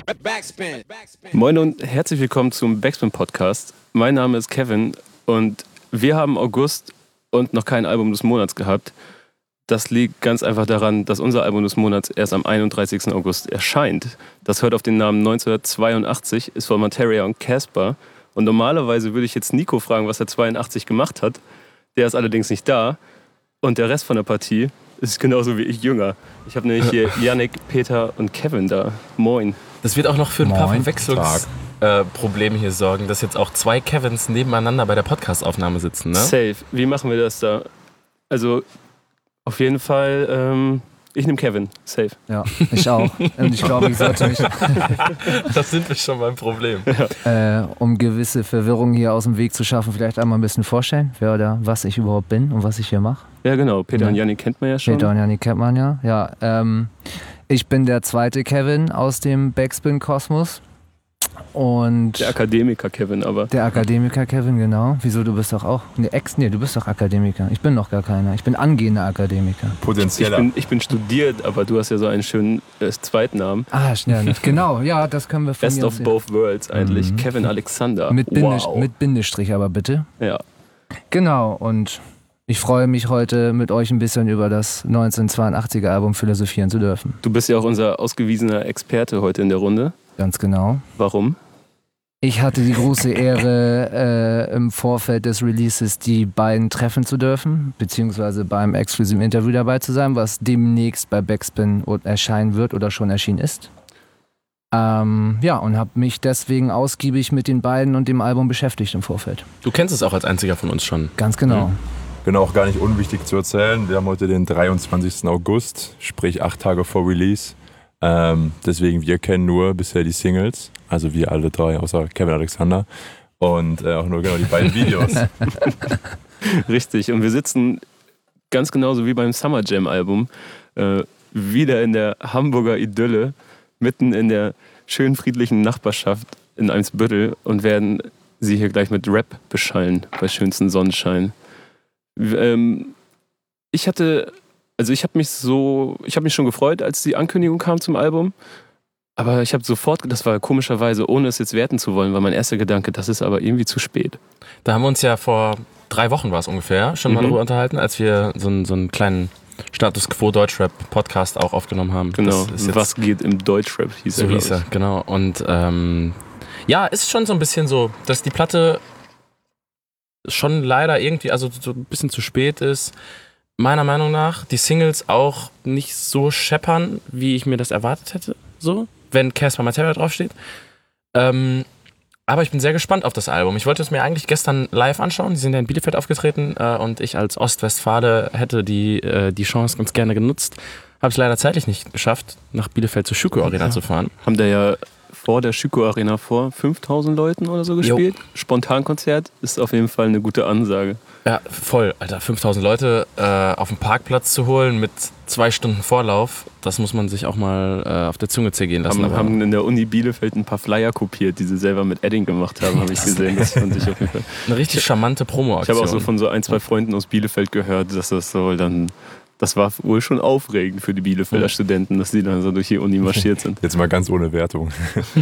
Backspin. Moin und herzlich willkommen zum Backspin Podcast. Mein Name ist Kevin und wir haben August und noch kein Album des Monats gehabt. Das liegt ganz einfach daran, dass unser Album des Monats erst am 31. August erscheint. Das hört auf den Namen 1982, ist von Materia und Casper. Und normalerweise würde ich jetzt Nico fragen, was er 82 gemacht hat. Der ist allerdings nicht da. Und der Rest von der Partie ist genauso wie ich jünger. Ich habe nämlich hier Yannick, Peter und Kevin da. Moin. Das wird auch noch für ein paar Verwechslungsprobleme hier sorgen, dass jetzt auch zwei Kevins nebeneinander bei der Podcastaufnahme sitzen, ne? Safe. Wie machen wir das da? Also, auf jeden Fall, ich nehme Kevin. Safe. Ja, ich auch. Und ich glaube, ich sollte mich, Das sind wir schon beim Problem. um gewisse Verwirrung hier aus dem Weg zu schaffen, vielleicht einmal ein bisschen vorstellen, wer oder was ich überhaupt bin und was ich hier mache. Ja, genau. Peter und Yannick kennt man ja schon. Peter und Yannick kennt man ja. Ja, ich bin der zweite Kevin aus dem Backspin-Kosmos. Und Der Akademiker Kevin, aber. der Akademiker Kevin, genau. Wieso, du bist doch auch... Nee, du bist doch Akademiker. Ich bin noch gar keiner. Ich bin angehender Akademiker. Potenzieller. Ich bin studiert, aber du hast ja so einen schönen Zweitnamen. Ah, schnell. Genau, ja, das können wir von Best mir of aus- both worlds eigentlich. Kevin Alexander. mit Wow. Bindestrich aber bitte. Ja. Genau, und ich freue mich heute mit euch ein bisschen über das 1982er Album philosophieren zu dürfen. Du bist ja auch unser ausgewiesener Experte heute in der Runde. Ganz genau. Warum? Ich hatte die große Ehre, im Vorfeld des Releases die beiden treffen zu dürfen, beziehungsweise beim exklusiven Interview dabei zu sein, was demnächst bei Backspin erscheinen wird oder schon erschienen ist. Ja, und habe mich deswegen ausgiebig mit den beiden und dem Album beschäftigt im Vorfeld. Du kennst es auch als einziger von uns schon. Ganz genau. Genau, auch gar nicht unwichtig zu erzählen. Wir haben heute den 23. August, sprich 8 Tage vor Release. Deswegen, wir kennen nur bisher die Singles, also wir alle drei, außer Kevin Alexander. Und auch nur genau die beiden Videos. Richtig. Und wir sitzen ganz genauso wie beim Summer Jam Album wieder in der Hamburger Idylle, mitten in der schön friedlichen Nachbarschaft in Eimsbüttel und werden sie hier gleich mit Rap beschallen bei schönstem Sonnenschein. Ich habe mich schon gefreut, als die Ankündigung kam zum Album. Aber ich habe sofort, das war komischerweise, ohne es jetzt werten zu wollen, war mein erster Gedanke, das ist aber irgendwie zu spät. Da haben wir uns ja vor 3 Wochen war es ungefähr schon mal darüber unterhalten, als wir so einen kleinen Status Quo Deutschrap-Podcast auch aufgenommen haben. Genau, Das ist jetzt, was geht im Deutschrap, hieß so er, hieß er, genau. Und ja, ist schon so ein bisschen so, dass die Platte schon leider irgendwie, also so ein bisschen zu spät ist. Meiner Meinung nach, die Singles auch nicht so scheppern, wie ich mir das erwartet hätte, so, wenn Casper Materia draufsteht. Aber ich bin sehr gespannt auf das Album. Ich wollte es mir eigentlich gestern live anschauen. Die sind ja in Bielefeld aufgetreten und ich als Ostwestfale hätte die Chance ganz gerne genutzt. Habe es leider zeitlich nicht geschafft, nach Bielefeld zur Schüko Arena zu fahren. Haben da ja vor der Schüko Arena vor 5.000 Leuten oder so gespielt. Spontankonzert ist auf jeden Fall eine gute Ansage. Ja, voll, Alter. 5.000 Leute auf dem Parkplatz zu holen mit 2 Stunden Vorlauf, das muss man sich auch mal auf der Zunge zergehen lassen. Haben in der Uni Bielefeld ein paar Flyer kopiert, die sie selber mit Edding gemacht haben, habe ich gesehen. Das fand ich auf jeden Fall. Eine richtig charmante Ich Promo-Aktion. habe auch so von so 1-2 Freunden aus Bielefeld gehört, dass das war wohl schon aufregend für die Bielefelder Studenten, dass die dann so durch die Uni marschiert sind. Jetzt mal ganz ohne Wertung.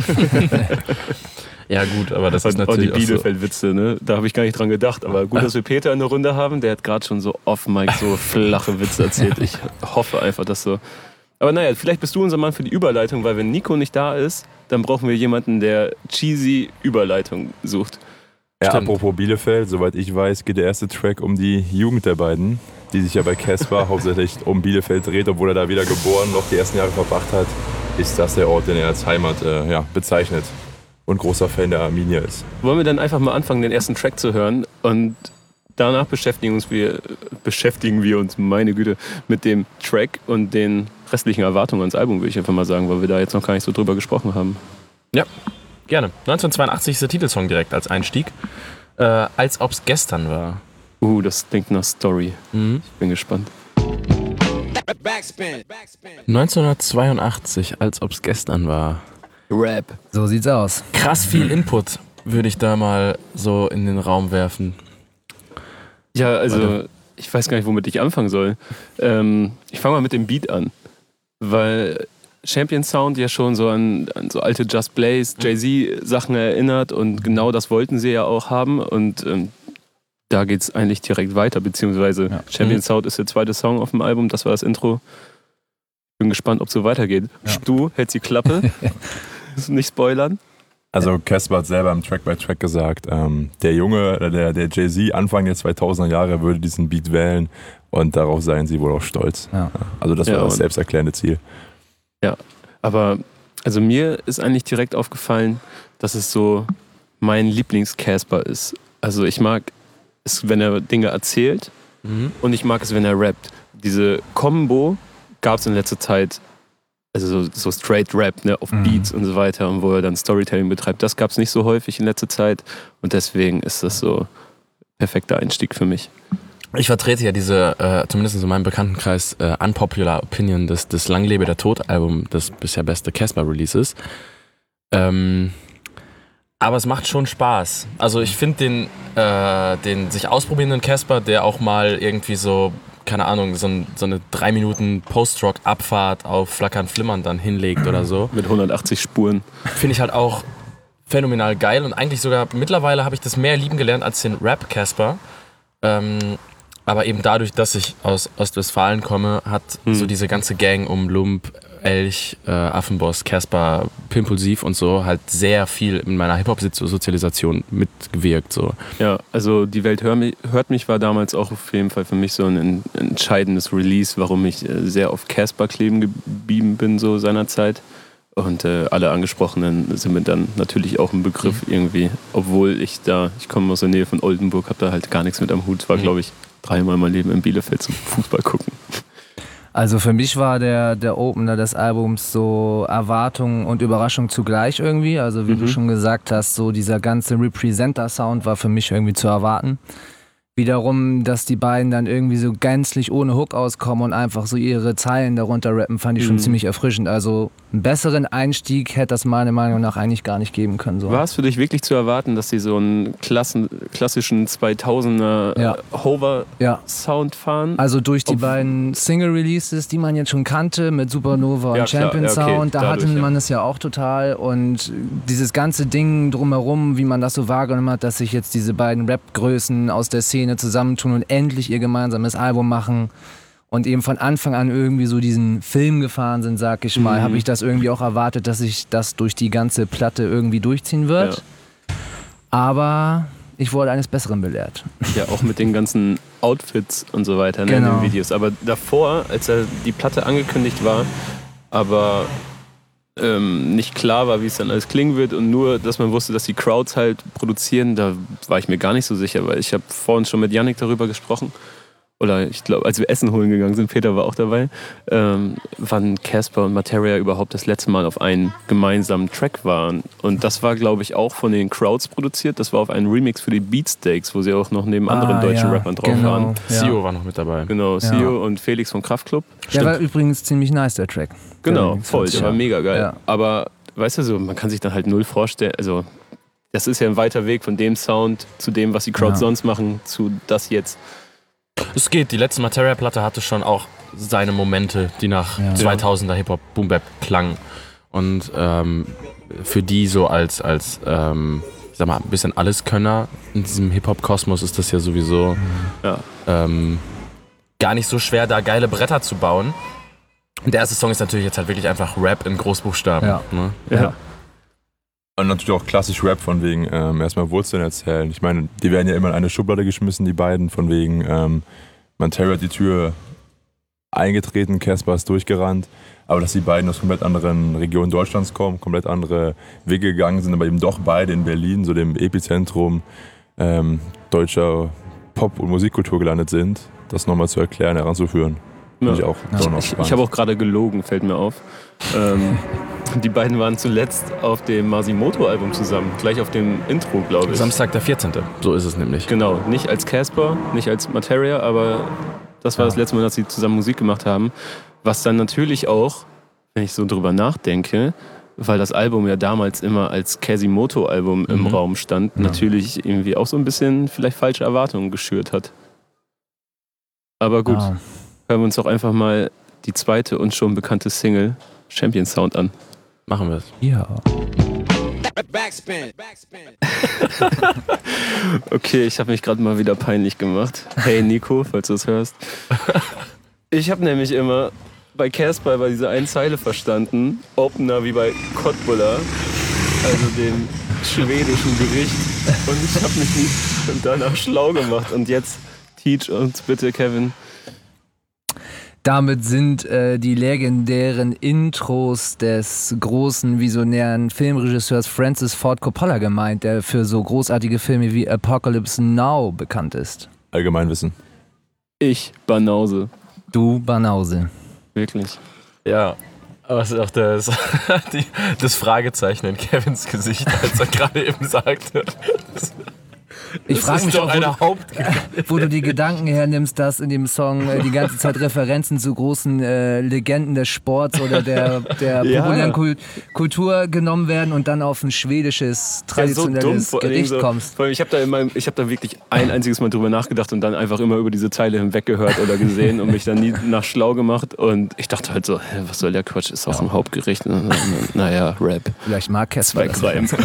Ja gut, aber das ist Und die natürlich auch so. Bielefeld-Witze, ne? Da habe ich gar nicht dran gedacht. Aber gut, dass wir Peter in der Runde haben. Der hat gerade schon so off-mic so flache Witze erzählt. Ich hoffe einfach, dass so... Aber naja, vielleicht bist du unser Mann für die Überleitung, weil wenn Nico nicht da ist, dann brauchen wir jemanden, der cheesy Überleitung sucht. Ja, Stimmt. apropos Bielefeld, soweit ich weiß, geht der erste Track um die Jugend der beiden, die sich ja bei Casper hauptsächlich um Bielefeld dreht, obwohl er da weder geboren noch die ersten Jahre verbracht hat, ist das der Ort, den er als Heimat bezeichnet und großer Fan der Arminia ist. Wollen wir dann einfach mal anfangen, den ersten Track zu hören und danach beschäftigen wir uns, meine Güte, mit dem Track und den restlichen Erwartungen ans Album, würde ich einfach mal sagen, weil wir da jetzt noch gar nicht so drüber gesprochen haben. Ja, gerne. 1982 ist der Titelsong direkt als Einstieg. Als ob's gestern war. Das klingt nach Story. Ich bin gespannt. Backspin. 1982, als ob's gestern war. Rap. So sieht's aus. Krass viel Input würde ich da mal so in den Raum werfen. Ja, also ich weiß gar nicht, womit ich anfangen soll. Ich fange mal mit dem Beat an, weil Champion Sound ja schon so an so alte Just Blaze, Jay-Z-Sachen erinnert und genau das wollten sie ja auch haben und da geht es eigentlich direkt weiter, beziehungsweise Champion Sound ist der zweite Song auf dem Album, das war das Intro. Bin gespannt, ob es so weitergeht. Ja. Stu, hältst die Klappe, nicht spoilern. Also Casper hat selber im Track by Track gesagt, der Junge, der Jay-Z Anfang der 2000er Jahre würde diesen Beat wählen und darauf seien sie wohl auch stolz. Ja. Also das war das selbsterklärende Ziel. Ja, aber also mir ist eigentlich direkt aufgefallen, dass es so mein Lieblings-Casper ist. Also ich mag es, wenn er Dinge erzählt und ich mag es, wenn er rappt. Diese Combo gab es in letzter Zeit, also so straight Rap, ne, auf Beats und so weiter und wo er dann Storytelling betreibt. Das gab es nicht so häufig in letzter Zeit und deswegen ist das so perfekter Einstieg für mich. Ich vertrete ja diese, zumindest in meinem Bekanntenkreis, Unpopular Opinion, das Lang lebe der Tod-Album, das bisher beste Casper-Release ist. Aber es macht schon Spaß. Also ich finde den sich ausprobierenden Casper, der auch mal irgendwie so, keine Ahnung, so eine 3 Minuten Post-Rock-Abfahrt auf Flackern, Flimmern dann hinlegt oder so. Mit 180 Spuren. Finde ich halt auch phänomenal geil und eigentlich sogar, mittlerweile habe ich das mehr lieben gelernt als den Rap-Casper. Aber eben dadurch, dass ich aus Ostwestfalen komme, hat so diese ganze Gang um Lump, Elch, Affenboss, Casper, Pimpulsiv und so halt sehr viel in meiner Hip-Hop-Sozialisation mitgewirkt. So. Ja, also Die Welt hört mich war damals auch auf jeden Fall für mich so ein entscheidendes Release, warum ich sehr auf Casper kleben geblieben bin so seinerzeit. Und alle Angesprochenen sind mir dann natürlich auch ein Begriff irgendwie, obwohl ich komme aus der Nähe von Oldenburg, habe da halt gar nichts mit am Hut. War, glaube ich, 3-mal mein Leben in Bielefeld zum Fußball gucken. Also für mich war der Opener des Albums so Erwartung und Überraschung zugleich irgendwie. Also wie du schon gesagt hast, so dieser ganze Representer-Sound war für mich irgendwie zu erwarten. Wiederum, dass die beiden dann irgendwie so gänzlich ohne Hook auskommen und einfach so ihre Zeilen darunter rappen, fand ich schon ziemlich erfrischend. Also einen besseren Einstieg hätte das meiner Meinung nach eigentlich gar nicht geben können. So. War es für dich wirklich zu erwarten, dass sie so einen klassischen 2000er Hover-Sound fahren? Also durch die beiden Single-Releases, die man jetzt schon kannte, mit Supernova und Champion Sound, da hatte man es ja auch total. Und dieses ganze Ding drumherum, wie man das so wahrgenommen hat, dass sich jetzt diese beiden Rap-Größen aus der Szene zusammentun und endlich ihr gemeinsames Album machen und eben von Anfang an irgendwie so diesen Film gefahren sind, sag ich mal, habe ich das irgendwie auch erwartet, dass sich das durch die ganze Platte irgendwie durchziehen wird. Ja. Aber ich wurde eines Besseren belehrt. Ja, auch mit den ganzen Outfits und so weiter in den Videos. Aber davor, als die Platte angekündigt war, aber nicht klar war, wie es dann alles klingen wird und nur, dass man wusste, dass die Crowds halt produzieren, da war ich mir gar nicht so sicher, weil ich habe vorhin schon mit Yannick darüber gesprochen oder ich glaube, als wir Essen holen gegangen sind, Peter war auch dabei, wann Casper und Materia überhaupt das letzte Mal auf einen gemeinsamen Track waren. Und das war, glaube ich, auch von den Crowds produziert. Das war auf einen Remix für die Beatsteaks, wo sie auch noch neben anderen deutschen Rappern drauf waren. Sio war noch mit dabei. Genau, Sio und Felix von Kraftklub. Der war übrigens ziemlich nice, der Track. Genau, voll, der war mega geil. Ja. Aber, weißt du so, man kann sich dann halt null vorstellen, also das ist ja ein weiter Weg von dem Sound zu dem, was die Crowds sonst machen, zu das jetzt. Es geht, die letzte Materia-Platte hatte schon auch seine Momente, die nach 2000er Hip-Hop Boom-Bap klangen. Und für die so als ich sag mal, ein bisschen Alleskönner in diesem Hip-Hop-Kosmos ist das ja sowieso gar nicht so schwer, da geile Bretter zu bauen. Und der erste Song ist natürlich jetzt halt wirklich einfach Rap in Großbuchstaben. Ja. Ne? Ja. Und natürlich auch klassisch Rap von wegen erstmal Wurzeln erzählen. Ich meine, die werden ja immer in eine Schublade geschmissen, die beiden, von wegen Materia hat die Tür eingetreten, Casper ist durchgerannt. Aber dass die beiden aus komplett anderen Regionen Deutschlands kommen, komplett andere Wege gegangen sind, aber eben doch beide in Berlin, so dem Epizentrum deutscher Pop- und Musikkultur gelandet sind, das nochmal zu erklären, heranzuführen. Ja. Ich habe auch gerade gelogen, fällt mir auf. Die beiden waren zuletzt auf dem Masimoto-Album zusammen, gleich auf dem Intro, glaube ich. Samstag der 14. So ist es nämlich. Genau, nicht als Casper, nicht als Materia, aber das war das letzte Mal, dass sie zusammen Musik gemacht haben. Was dann natürlich auch, wenn ich so drüber nachdenke, weil das Album ja damals immer als Casimoto-Album im Raum stand, natürlich irgendwie auch so ein bisschen vielleicht falsche Erwartungen geschürt hat. Aber gut, hören wir uns doch einfach mal die zweite und schon bekannte Single Champion-Sound an. Machen wir es. Ja. Backspin. Okay, ich habe mich gerade mal wieder peinlich gemacht. Hey Nico, falls du es hörst. Ich habe nämlich immer bei Casper bei dieser einen Zeile verstanden, Opener wie bei Kottbullar, also dem schwedischen Gericht. Und ich habe mich nicht danach schlau gemacht. Und jetzt teach uns bitte, Kevin. Damit sind die legendären Intros des großen visionären Filmregisseurs Francis Ford Coppola gemeint, der für so großartige Filme wie Apocalypse Now bekannt ist. Allgemeinwissen. Ich, Banause. Du Banause. Wirklich. Ja, aber es ist auch das Fragezeichen in Kevins Gesicht, als er gerade eben sagte. Ich frage mich auch, eine wo du die Gedanken hernimmst, dass in dem Song die ganze Zeit Referenzen zu großen Legenden des Sports oder der populären Kultur genommen werden und dann auf ein schwedisches, traditionelles Gericht kommst. Vor allem, ich habe da wirklich ein einziges Mal drüber nachgedacht und dann einfach immer über diese Zeile hinweg gehört oder gesehen und mich dann nie nach schlau gemacht. Und ich dachte halt so, was soll der Quatsch, ist auch ein Hauptgericht. Naja, Rap. Vielleicht mag Casper 2-2.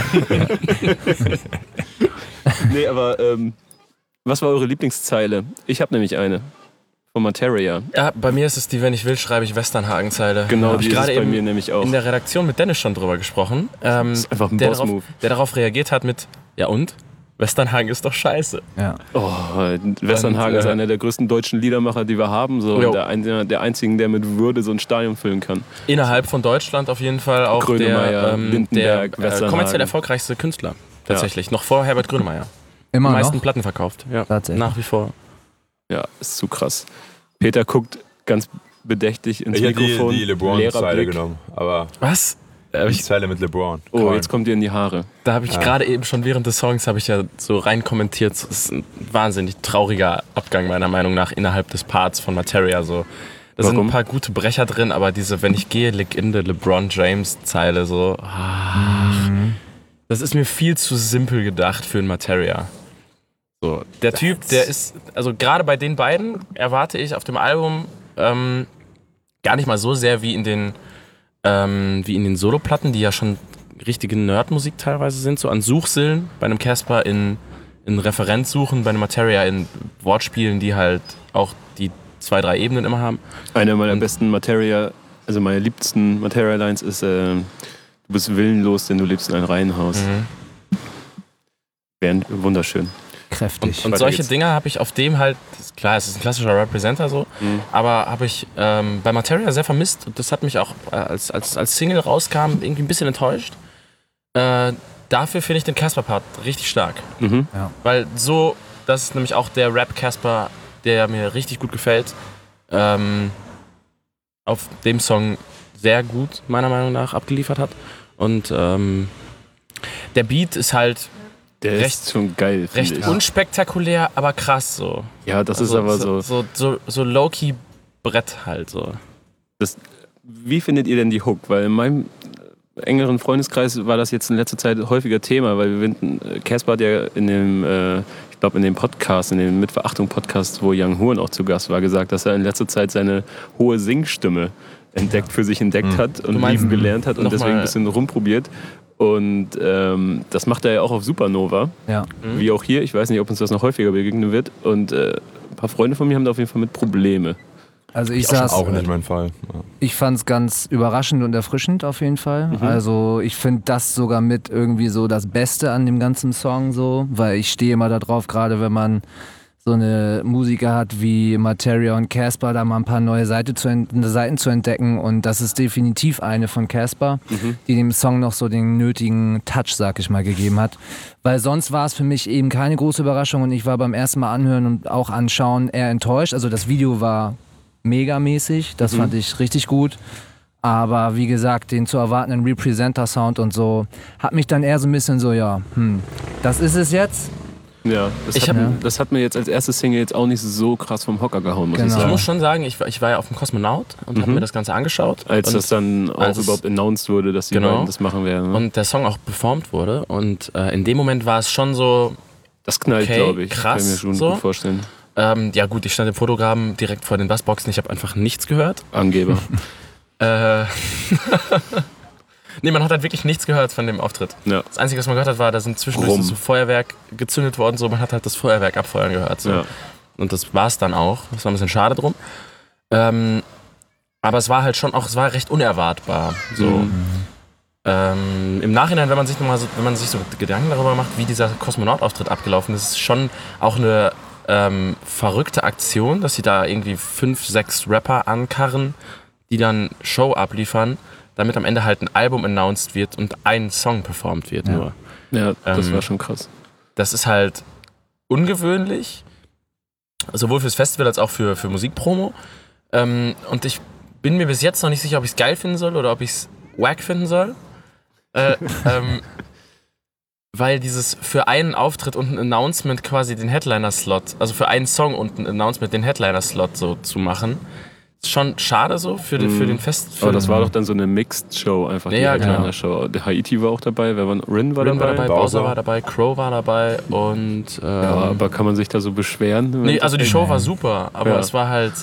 Nee, aber was war eure Lieblingszeile? Ich habe nämlich eine. Von Materia. Ja, bei mir ist es die, wenn ich will, schreibe ich Westernhagen-Zeile. Genau, die die ist gerade es bei eben mir nämlich auch. in der Redaktion mit Dennis schon drüber gesprochen. Das ist einfach ein Boss-Move. Der darauf reagiert hat mit, ja und? Westernhagen ist doch scheiße. Ja. Oh, Westernhagen ist einer der größten deutschen Liedermacher, die wir haben. So. Und der einzigen, der mit Würde so ein Stadion füllen kann. Innerhalb von Deutschland auf jeden Fall auch Grönemeyer, Lindenberg, der kommerziell erfolgreichste Künstler. Tatsächlich. Noch vor Herbert Grönemeyer. Immer Die meisten noch? Platten verkauft. Ja. Tatsächlich. Nach wie vor. Ja, ist zu krass. Peter guckt ganz bedächtig ins Ich hätte Mikrofon. die LeBron-Zeile Blick. genommen, aber Was? die Zeile mit LeBron. Oh, jetzt kommt ihr in die Haare. Da habe ich gerade eben schon während des Songs habe ich ja so rein kommentiert. Das ist ein wahnsinnig trauriger Abgang meiner Meinung nach innerhalb des Parts von Materia. So. Da sind ein paar gute Brecher drin, aber diese wenn ich gehe, Legende LeBron James Zeile so. Das ist mir viel zu simpel gedacht für ein Materia. So, der Typ, der ist, also gerade bei den beiden erwarte ich auf dem Album gar nicht mal so sehr wie in den Soloplatten, die ja schon richtige Nerdmusik teilweise sind, so an Suchsillen, bei einem Casper in Referenzsuchen, bei einem Materia in Wortspielen, die halt auch die 2-3 Ebenen immer haben. Eine meiner besten Materia, also meine liebsten Materia-Lines ist, du bist willenlos, denn du lebst in einem Reihenhaus. Wären wunderschön. Kräftig. Und solche Dinge habe ich auf dem halt, klar, es ist ein klassischer Representer so, aber habe ich bei Materia sehr vermisst und das hat mich auch, als Single rauskam, irgendwie ein bisschen enttäuscht. Dafür finde ich den Casper-Part richtig stark. Ja. Weil so, das ist nämlich auch der Rap-Casper, der mir richtig gut gefällt. Auf dem Song sehr gut, meiner Meinung nach, abgeliefert hat. Und der Beat ist halt Der ist schon geil, recht finde ich. unspektakulär, aber krass so. Ja, das ist aber so. So Low-Key-Brett halt so. Wie findet ihr denn die Hook? Weil in meinem engeren Freundeskreis war das jetzt in letzter Zeit häufiger Thema, weil wir finden, Casper hat ja in dem, ich glaube in dem Podcast, in dem Mit-Verachtung-Podcast, wo Young Horn auch zu Gast war, gesagt, dass er in letzter Zeit seine hohe Singstimme für sich entdeckt hat und lieben gelernt hat und deswegen ein bisschen rumprobiert. Und das macht er ja auch auf Supernova, Ja. wie auch hier. Ich weiß nicht, ob uns das noch häufiger begegnen wird. Und ein paar Freunde von mir haben da auf jeden Fall mit Probleme. Also Auch nicht mein Fall. Ja. Ich fand es ganz überraschend und erfrischend auf jeden Fall. Also ich finde das sogar mit irgendwie so das Beste an dem ganzen Song so, weil ich stehe immer da drauf, gerade wenn man so eine Musiker hat wie Materia und Casper, da mal ein paar neue Seiten zu entdecken und das ist definitiv eine von Casper, die dem Song noch so den nötigen Touch, sag ich mal, gegeben hat. Weil sonst war es für mich eben keine große Überraschung und ich war beim ersten Mal anhören und auch anschauen eher enttäuscht. Also das Video war megamäßig, das fand ich richtig gut. Aber wie gesagt, den zu erwartenden Representer-Sound und so hat mich dann eher so ein bisschen so, das ist es jetzt. Ja, das hat mir jetzt als erste Single jetzt auch nicht so krass vom Hocker gehauen, muss ich Genau. Ich sagen. muss schon sagen, ich war ja auf dem Kosmonaut und habe mir das Ganze angeschaut. Als und das dann auch überhaupt announced wurde, dass die beiden das machen werden. Ne? Und der Song auch performt wurde. Und in dem Moment war es schon so, Das knallt, okay, glaube ich. krass, Kann ich mir schon so. gut vorstellen. ja gut, ich stand im Fotograben direkt vor den Bassboxen, ich habe einfach nichts gehört. Angeber. Nee, man hat halt wirklich nichts gehört von dem Auftritt. Ja. Das Einzige, was man gehört hat, war, da sind zwischendurch so Feuerwerk gezündet worden, so man hat halt das Feuerwerk abfeuern gehört. So. Ja. Und das war's dann auch. Das war ein bisschen schade drum. Aber es war halt schon auch, es war recht unerwartbar. So. Im Nachhinein, wenn man sich so Gedanken darüber macht, wie dieser Kosmonaut-Auftritt abgelaufen ist, ist schon auch eine verrückte Aktion, dass sie da irgendwie 5, 6 Rapper ankarren, die dann Show abliefern, damit am Ende halt ein Album announced wird und ein Song performt wird nur. Ja, das war schon krass. Das ist halt ungewöhnlich, sowohl fürs Festival als auch für Musikpromo. Und ich bin mir bis jetzt noch nicht sicher, ob ich es geil finden soll oder ob ich es wack finden soll. Weil dieses für einen Auftritt und ein Announcement quasi den Headliner-Slot, also für einen Song und ein Announcement den Headliner-Slot so zu machen, ist schon schade so für den Festival. Aber das war doch dann so eine Mixed-Show, einfach die Headliner-Show. Der Haiti war auch dabei, Rin war dabei, Bowser war dabei, Crow war dabei und... ja, aber kann man sich da so beschweren? Nee, also die Show war super, aber es war halt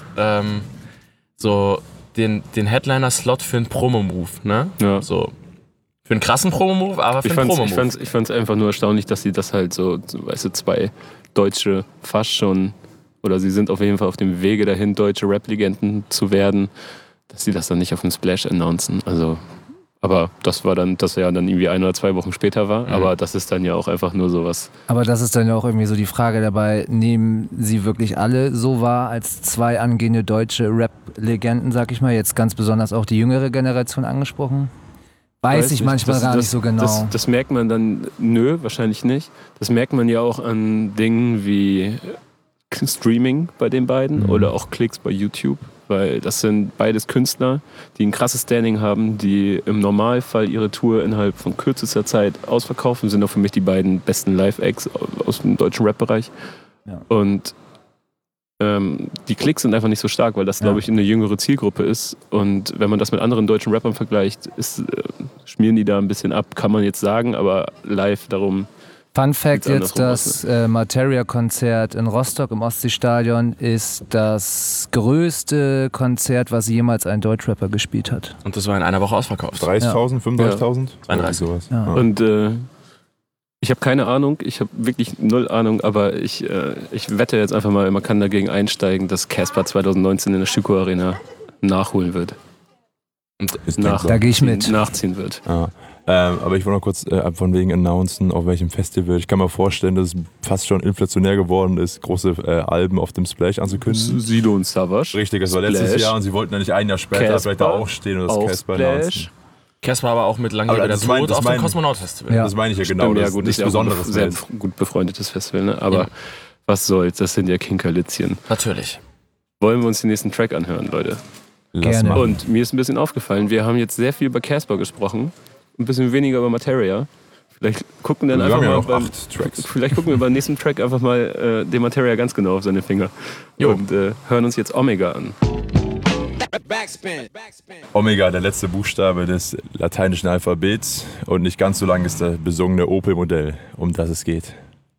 so den Headliner-Slot für einen Promo-Move, ne? Ja. So. Für einen krassen Promo-Move, aber für einen Promo-Move. Ich fand's einfach nur erstaunlich, dass sie das halt so, weißt du, 2 Deutsche fast schon, oder sie sind auf jeden Fall auf dem Wege dahin, deutsche Rap-Legenden zu werden, dass sie das dann nicht auf dem Splash announcen. Also, aber das ja dann irgendwie 1 oder 2 Wochen später war, aber das ist dann ja auch einfach nur sowas. Aber das ist dann ja auch irgendwie so die Frage dabei, nehmen sie wirklich alle so wahr als 2 angehende deutsche Rap-Legenden, sag ich mal, jetzt ganz besonders auch die jüngere Generation angesprochen? Weiß ich manchmal gar nicht so genau. Das merkt man dann, wahrscheinlich nicht. Das merkt man ja auch an Dingen wie Streaming bei den beiden oder auch Klicks bei YouTube, weil das sind beides Künstler, die ein krasses Standing haben, die im Normalfall ihre Tour innerhalb von kürzester Zeit ausverkaufen, sind auch für mich die beiden besten Live-Acts aus dem deutschen Rap-Bereich. Ja. Und die Klicks sind einfach nicht so stark, weil das, glaube ich, eine jüngere Zielgruppe ist. Und wenn man das mit anderen deutschen Rappern vergleicht, schmieren die da ein bisschen ab, kann man jetzt sagen, aber live darum. Fun Fact jetzt, das Materia-Konzert in Rostock im Ostseestadion ist das größte Konzert, was jemals ein Deutschrapper gespielt hat. Und das war in einer Woche ausverkauft. 30.000, 35.000? 32. Sowas. Ja. Und ich habe keine Ahnung, ich habe wirklich 0 Ahnung, aber ich wette jetzt einfach mal, man kann dagegen einsteigen, dass Casper 2019 in der Stüko Arena nachholen wird. Und da gehe ich mit. Nachziehen wird. Aber ich wollte noch kurz von wegen announcen, auf welchem Festival. Ich kann mir vorstellen, dass es fast schon inflationär geworden ist, große Alben auf dem Splash anzukündigen. Sido und Savage. Richtig, das war letztes Jahr und sie wollten ja nicht ein Jahr später Casper, vielleicht da auch stehen und das Casper announcen. Casper aber auch mit langjähriger Tod auf dem Kosmonaut-Festival. Ja. Das meine ich ja genau. Stimmt, das gut, ist nichts Besonderes. Ein sehr gut befreundetes Festival, ne? Aber was soll's, das sind ja Kinkerlitzchen. Natürlich. Wollen wir uns den nächsten Track anhören, Leute? Gerne. Und mir ist ein bisschen aufgefallen, wir haben jetzt sehr viel über Casper gesprochen, ein bisschen weniger über Materia. Vielleicht gucken wir dann vielleicht gucken wir beim nächsten Track einfach mal den Materia ganz genau auf seine Finger. Und hören uns jetzt Omega an. Backspin. Omega, der letzte Buchstabe des lateinischen Alphabets und nicht ganz so lang ist der besungene Opel-Modell, um das es geht.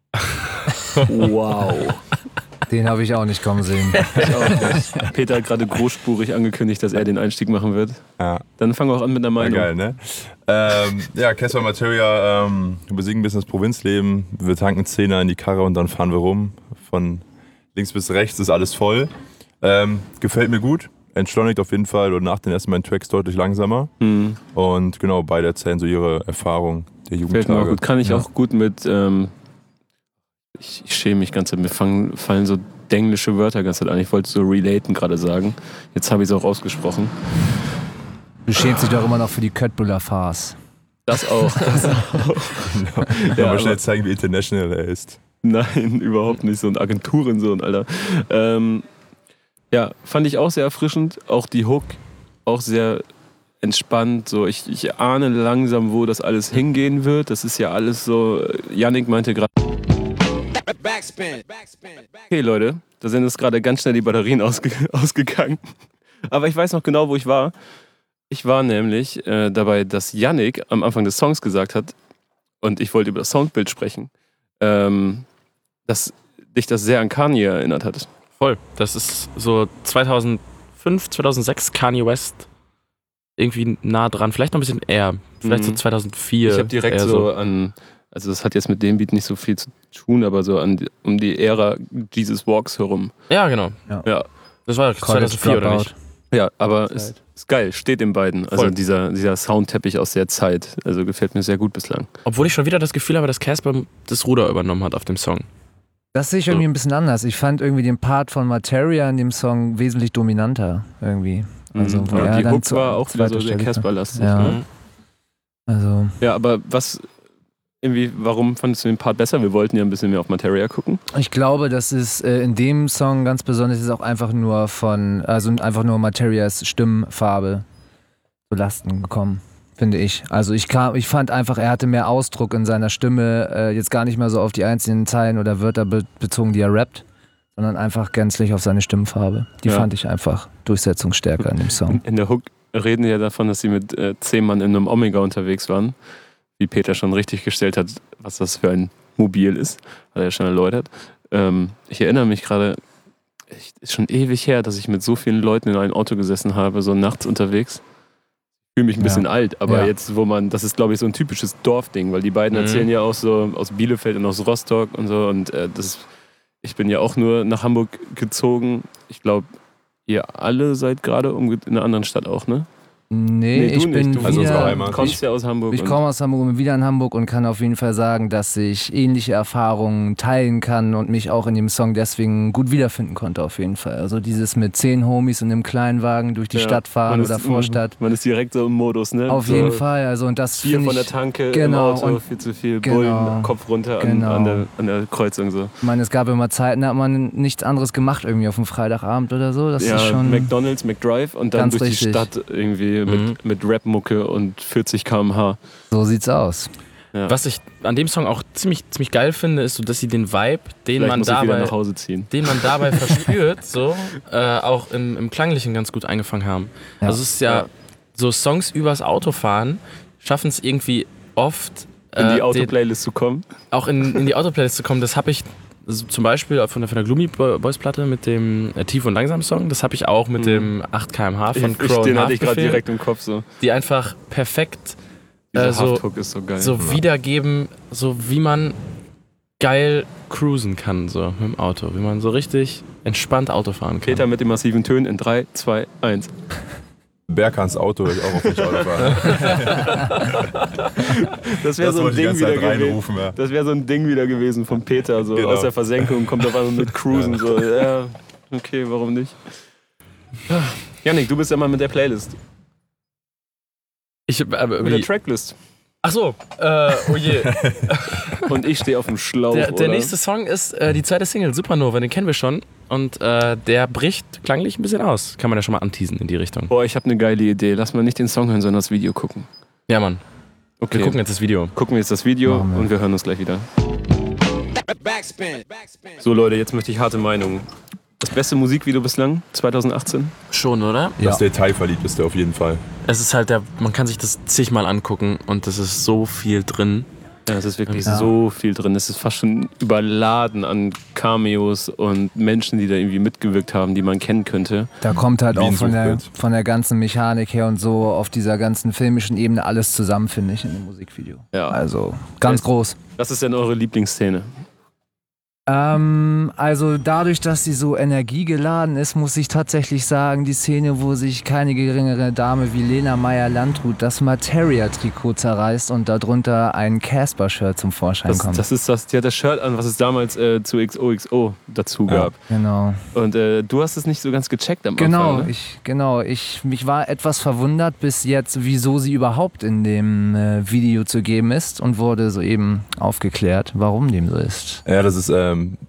Wow. Den habe ich auch nicht kommen sehen. Ich auch nicht. Peter hat gerade großspurig angekündigt, dass er den Einstieg machen wird. Ja. Dann fangen wir auch an mit einer Meinung. Ja, geil, ne? Ja, Casper Materia, wir besiegen ein bisschen das Provinzleben. Wir tanken 10er in die Karre und dann fahren wir rum. Von links bis rechts ist alles voll. Gefällt mir gut. Entschleunigt auf jeden Fall und nach den ersten beiden Tracks deutlich langsamer. Mhm. Und genau, beide erzählen so ihre Erfahrung der Jugendtage. Fällt mir auch gut. Kann ich auch gut mit... Ich schäme mich ganz, mir fallen so denglische Wörter ganz an. Ich wollte so relaten gerade sagen. Jetzt habe ich es auch ausgesprochen. Du schämst dich doch immer noch für die Köttbullar Farce. Das auch. Genau. Ja, mal schnell zeigen, wie international er ist. Nein, überhaupt nicht. So ein Agenturensohn, Alter. Ja, fand ich auch sehr erfrischend. Auch die Hook, auch sehr entspannt. So, ich ahne langsam, wo das alles hingehen wird. Das ist ja alles so... Yannick meinte gerade... Backspin. Okay, Leute, da sind jetzt gerade ganz schnell die Batterien ausgegangen. Aber ich weiß noch genau, wo ich war. Ich war nämlich dabei, dass Yannick am Anfang des Songs gesagt hat, und ich wollte über das Soundbild sprechen, dass dich das sehr an Kanye erinnert hat. Voll. Das ist so 2005, 2006 Kanye West irgendwie nah dran, vielleicht noch ein bisschen eher, vielleicht so 2004. Ich habe direkt eher so an, also das hat jetzt mit dem Beat nicht so viel zu tun, aber so um die Ära Jesus Walks herum. Ja, genau. Ja, Das war 2004 oder nicht? ja, aber ist geil, steht in beiden. Also Voll. dieser Soundteppich aus der Zeit, also gefällt mir sehr gut bislang. Obwohl ich schon wieder das Gefühl habe, dass Casper das Ruder übernommen hat auf dem Song. Das sehe ich irgendwie ein bisschen anders. Ich fand irgendwie den Part von Materia in dem Song wesentlich dominanter irgendwie. Also, wo Ja, er die dann Hook war auch wieder so zweiter sehr Stelle Casper-lastig. Ja. Ne? Also, Ja, aber warum fandest du den Part besser? Wir wollten ja ein bisschen mehr auf Materia gucken. ich glaube, dass es in dem Song ganz besonders ist auch einfach nur einfach nur Materias Stimmfarbe zu Lasten gekommen, finde ich. Also ich fand einfach, er hatte mehr Ausdruck in seiner Stimme, jetzt gar nicht mehr so auf die einzelnen Zeilen oder Wörter bezogen, die er rappt, sondern einfach gänzlich auf seine Stimmfarbe. Die fand ich einfach durchsetzungsstärker in dem Song. In der Hook reden ja davon, dass sie mit 10 Mann in einem Omega unterwegs waren. Wie Peter schon richtig gestellt hat, was das für ein Mobil ist, hat er ja schon erläutert. Ich erinnere mich gerade, ist schon ewig her, dass ich mit so vielen Leuten in einem Auto gesessen habe, so nachts unterwegs. Ich fühle mich ein bisschen alt, aber jetzt, das ist glaube ich so ein typisches Dorfding, weil die beiden erzählen ja auch so aus Bielefeld und aus Rostock und so und ich bin ja auch nur nach Hamburg gezogen. Ich glaube, ihr alle seid gerade in einer anderen Stadt auch, ne? Nee, du ich nicht. bin Du Also unsere wieder... Heimat. kommst ja aus Hamburg. Ich komme aus Hamburg und bin wieder in Hamburg und kann auf jeden Fall sagen, dass ich ähnliche Erfahrungen teilen kann und mich auch in dem Song deswegen gut wiederfinden konnte auf jeden Fall. Also dieses mit 10 Homies in einem Kleinwagen durch die Stadt fahren oder Vorstadt. Man ist direkt so im Modus, ne? Auf so jeden Fall. Also und das Bier finde von der ich, Tanke genau, im Auto, und viel zu viel genau, Bullen, Kopf runter an der Kreuzung so. ich meine, es gab immer Zeiten, da hat man nichts anderes gemacht irgendwie auf dem Freitagabend oder so. Das ist schon McDonald's, McDrive und dann ganz durch die richtig. Stadt irgendwie mit Rap-Mucke und 40 km/h. so sieht's aus. Ja. Was ich an dem Song auch ziemlich geil finde, ist so, dass sie den Vibe, den Vielleicht man muss ich wieder dabei nach Hause ziehen. verspürt, so auch im Klanglichen ganz gut eingefangen haben. Ja. Also es ist ja so Songs übers Autofahren schaffen es irgendwie oft In die Auto-Playlist zu kommen. auch in die Autoplaylist zu kommen. Das habe ich zum Beispiel von der Gloomy Boys Platte mit dem Tief und Langsam Song. Das habe ich auch mit dem 8 km/h von Crow Den und hatte ich gerade Haftbefehl, direkt im Kopf so. die einfach perfekt Dieser so Hafthook ist so geil. so wiedergeben, so wie man geil cruisen kann, so mit dem Auto, wie man so richtig entspannt Auto fahren kann. Peter mit den massiven Tönen in 3, 2, 1. Berghans Auto will ich auch auf mich Auto fahren. Das wäre so ein wollte ich die Ding ganze wieder Zeit gewesen. reinrufen, ja. Das wäre so ein Ding wieder gewesen von Peter, so Genau. aus der Versenkung, kommt auf einmal mit Cruisen. So, ja, okay, warum nicht? Janik, du bist ja mal mit der Playlist. Ich, Mit der Tracklist. ach so, oh je. Und ich stehe auf dem Schlauch, Der oder? nächste Song ist die zweite Single, Supernova, den kennen wir schon. Und der bricht klanglich ein bisschen aus. Kann man ja schon mal anteasen in die Richtung. Boah, ich habe eine geile Idee. Lass mal nicht den Song hören, sondern das Video gucken. Ja, Mann. Okay, Wir gucken jetzt das Video. gucken wir jetzt das Video Machen wir. und wir hören uns gleich wieder. Backspin. So Leute, jetzt möchte ich harte Meinungen. Das beste Musikvideo bislang, 2018? Schon, oder? Das detailverliebteste auf jeden Fall. Es ist halt man kann sich das zigmal angucken und es ist so viel drin. Ja, es ist wirklich so viel drin. Es ist fast schon überladen an Cameos und Menschen, die da irgendwie mitgewirkt haben, die man kennen könnte. Da kommt halt Wie auch ein von Suchbild. der ganzen Mechanik her und so auf dieser ganzen filmischen Ebene alles zusammen, finde ich, in dem Musikvideo. Ja. Also ganz groß. Was ist denn eure Lieblingsszene? Also dadurch, dass sie so energiegeladen ist, muss ich tatsächlich sagen, die Szene, wo sich keine geringere Dame wie Lena Meyer-Landrut das Materia-Trikot zerreißt und darunter ein Casper-Shirt zum Vorschein kommt. Die hat das Shirt an, was es damals zu XOXO dazu gab. Genau. Und du hast es nicht so ganz gecheckt am Anfang, ne? Ich war etwas verwundert bis jetzt, wieso sie überhaupt in dem Video zu geben ist und wurde soeben aufgeklärt, warum dem so ist. Ja, das ist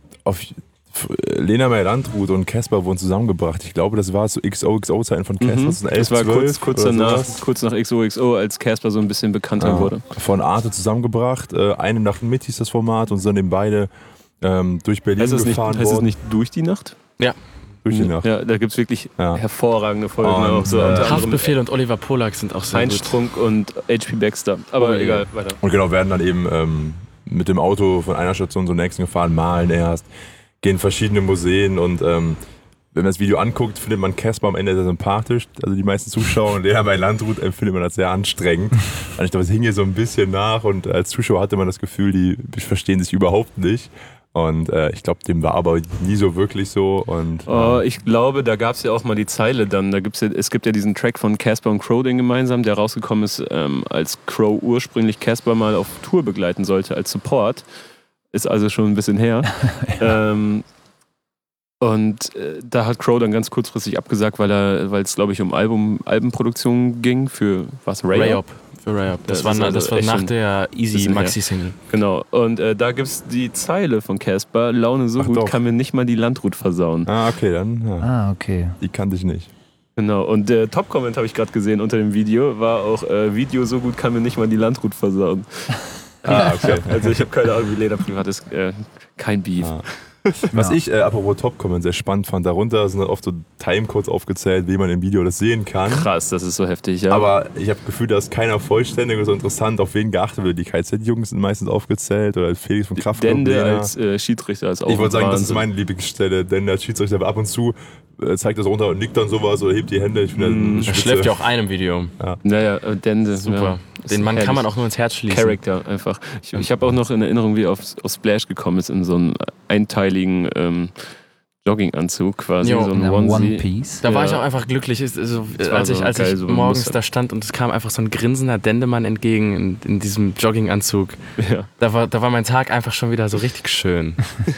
Lena Meyer-Landrut und Casper wurden zusammengebracht. Ich glaube, das war zu XOXO-Zeiten von Casper. Das war 12 kurz oder danach, sowas. kurz nach XOXO, als Casper so ein bisschen bekannter wurde. Von Arte zusammengebracht. Eine Nacht mit hieß das Format und sind dann beide durch Berlin Heißt es gefahren nicht worden. durch die Nacht? Ja. Durch die Nacht. Ja, da gibt es wirklich Ja. hervorragende Folgen. Und, auch so unter anderem Haftbefehl und Oliver Polak sind auch sehr Heinz gut. Strunk und HP Baxter. Aber Oh, ja. egal, weiter. Und genau, werden dann eben mit dem Auto von einer Station zur nächsten gefahren, malen erst, gehen in verschiedene Museen und wenn man das Video anguckt, findet man Caspar am Ende sehr sympathisch. Also die meisten Zuschauer und Lena bei Landrut findet man das sehr anstrengend. Und ich glaube, es hing hier so ein bisschen nach und als Zuschauer hatte man das Gefühl, die verstehen sich überhaupt nicht. Und ich glaube, dem war aber nie so wirklich so. Und, ich glaube, da gab es ja auch mal die Zeile dann. Es gibt ja diesen Track von Caspar und Crow, den gemeinsam, der rausgekommen ist, als Crow ursprünglich Caspar mal auf Tour begleiten sollte als Support. Ist also schon ein bisschen her. Ja. Da hat Crow dann ganz kurzfristig abgesagt, weil es, glaube ich, um Albenproduktion ging für was? Ray-Up. Für Ray-Up. Das war nach der Easy Maxi-Single. Genau. Und da gibt es die Zeile von Caspar: Laune so gut, kann mir nicht mal die Landrut versauen. Okay, dann. Ja. Okay. Die kannte ich nicht. Genau. Und der Top-Comment habe ich gerade gesehen unter dem Video, war auch: Video so gut, kann mir nicht mal die Landrut versauen. Okay. Also ich habe keine Ahnung, wie Lena privat ist. Kein Beef. Was ich, apropos Top-Comment, sehr spannend fand, darunter sind oft so Timecodes aufgezählt, wie man im Video das sehen kann. Krass, das ist so heftig, ja. Aber ich habe das Gefühl, da ist keiner vollständig und so interessant, auf wen geachtet wird. Die KZ-Jungs sind meistens aufgezählt oder Felix von Kraftklub. Dende als Schiedsrichter ist auch Ich wollte sagen, Wahnsinn. das ist meine Lieblingsstelle, Dende als Schiedsrichter, aber ab und zu zeigt das runter und nickt dann sowas oder hebt die Hände. Ich finde, Er schläft ja auch ein im Video. Ja. Naja, Dende. Super. Ja, den Mann kann man auch nur ins Herz schließen. Charakter einfach. Ich habe auch noch in Erinnerung, wie er auf Splash gekommen ist, in so einen einteiligen Jogginganzug quasi, Jo, so ein One Piece. Da war ich auch einfach glücklich, als ich morgens da stand und es kam einfach so ein grinsender Dendemann entgegen in diesem Jogginganzug. Ja. Da war mein Tag einfach schon wieder so richtig schön.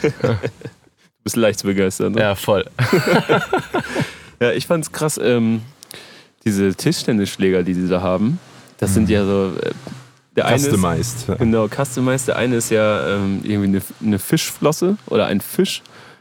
Du bist leicht zu begeistern, ne? Ja, voll. Ja, ich fand's krass, diese Tischtennisschläger, die sie da haben, das sind ja so... Der eine customized. ist, genau, customized. Der eine ist ja irgendwie eine Fischflosse oder ein Fisch.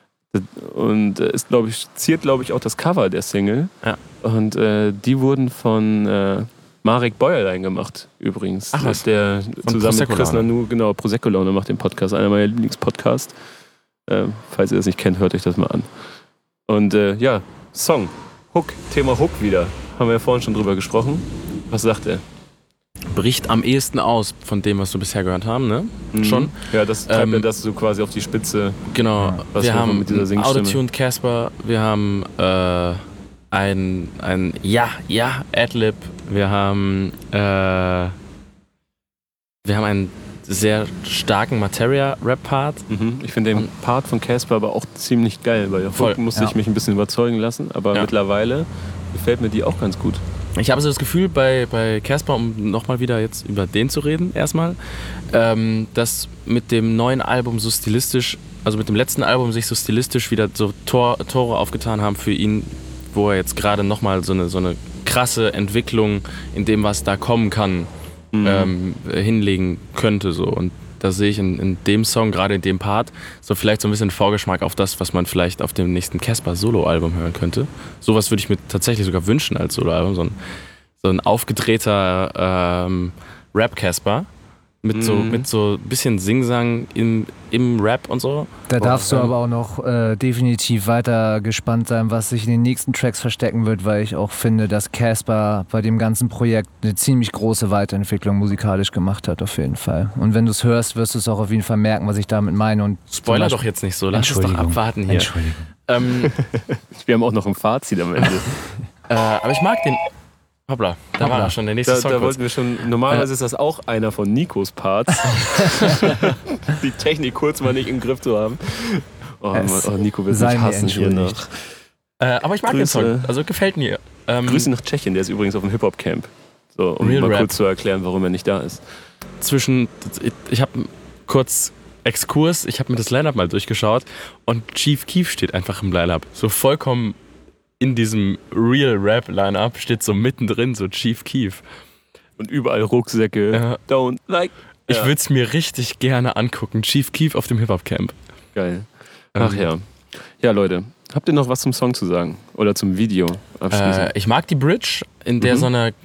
Und ziert, glaube ich, auch das Cover der Single. Ja. Und die wurden von Marek Bäuerlein gemacht, übrigens. Ach was. Der Von zusammen mit Chris Prosecco-Laune. Nanu, genau, Prosecco-Laune macht den Podcast, einer meiner Lieblingspodcasts. Falls ihr das nicht kennt, hört euch das mal an. Und ja, Song, Hook, Thema Hook wieder. Haben wir ja vorhin schon drüber gesprochen. Was sagt er? Bricht am ehesten aus von dem, was wir bisher gehört haben, ne? Schon. Ja, das treibt mir das so quasi auf die Spitze. Genau. Was Wir haben mit dieser Singstimme. Autotuned Caspar, wir haben ein Adlib, wir haben einen sehr starken Materia-Rap-Part. Ich finde den Part von Caspar aber auch ziemlich geil, weil Voll, Hook musste ich mich ein bisschen überzeugen lassen, aber mittlerweile gefällt mir die auch ganz gut. Ich habe so das Gefühl bei Caspar, um nochmal wieder jetzt über den zu reden, erstmal, dass mit dem neuen Album so stilistisch, also mit dem letzten Album sich so stilistisch wieder so Tore aufgetan haben für ihn, wo er jetzt gerade nochmal so eine krasse Entwicklung in dem, was da kommen kann, hinlegen könnte. So. Und da sehe ich in dem Song, gerade in dem Part, so vielleicht so ein bisschen Vorgeschmack auf das, was man vielleicht auf dem nächsten Caspar-Solo-Album hören könnte. Sowas würde ich mir tatsächlich sogar wünschen als Solo-Album. So ein aufgedrehter Rap-Caspar mit so ein bisschen Singsang im Rap und so. Da darfst du aber auch noch definitiv weiter gespannt sein, was sich in den nächsten Tracks verstecken wird, weil ich auch finde, dass Caspar bei dem ganzen Projekt eine ziemlich große Weiterentwicklung musikalisch gemacht hat, auf jeden Fall. Und wenn du es hörst, wirst du es auch auf jeden Fall merken, was ich damit meine. Und Spoiler doch jetzt nicht so, lass es doch abwarten hier. Entschuldigung. Wir haben auch noch ein Fazit am Ende. Aber ich mag den... Hoppla, da war schon der nächste Song. Da wollten wir schon. Normalerweise ist das auch einer von Nikos Parts. Die Technik kurz mal nicht im Griff zu haben. Nico wird mich hassen hier noch. Aber ich mag den Song, also gefällt mir. Grüße nach Tschechien, der ist übrigens auf dem Hip-Hop-Camp. So, um Real mal Rap. kurz zu erklären, warum er nicht da ist. Ich habe kurz Exkurs, ich habe mir das Line-Up mal durchgeschaut und Chief Keef steht einfach im Line-Up. So vollkommen in diesem Real Rap Line-Up steht so mittendrin so Chief Keef. Und überall Rucksäcke. Ja. Don't like. Ich würde es mir richtig gerne angucken. Chief Keef auf dem Hip-Hop-Camp. Geil. Ach ja. Ja, Leute, habt ihr noch was zum Song zu sagen? Oder zum Video abschließend? Ich mag die Bridge, in der so eine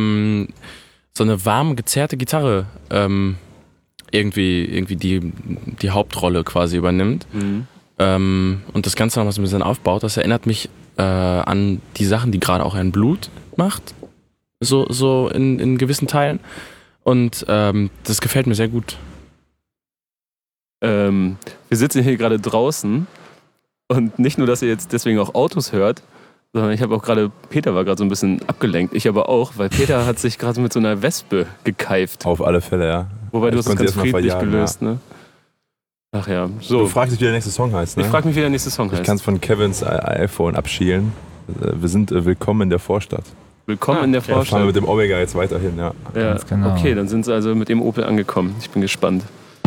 warm gezerrte Gitarre irgendwie die Hauptrolle quasi übernimmt. Und das Ganze noch mal so ein bisschen aufbaut. Das erinnert mich an die Sachen, die gerade auch ein Blut macht. So in gewissen Teilen. Und das gefällt mir sehr gut. Wir sitzen hier gerade draußen Und nicht nur, dass ihr jetzt deswegen auch Autos hört, sondern ich habe auch gerade, Peter war gerade so ein bisschen abgelenkt. Ich aber auch, weil Peter hat sich gerade mit so einer Wespe gekeift. Auf alle Fälle, ja. Wobei du Ich hast es konnte ganz sie erst mal friedlich verjagen, gelöst, ne? Ach ja, so. Du fragst dich, wie der nächste Song heißt, ne? Ich frage mich, wie der nächste Song Ich heißt. kann es von Kevins iPhone abschielen. Wir sind willkommen in der Vorstadt. Willkommen in der Da fahren wir Vorstadt. mit dem Omega jetzt weiterhin, ja. Ja, Ganz genau. okay, dann sind sie also mit dem Opel angekommen. Ich bin gespannt.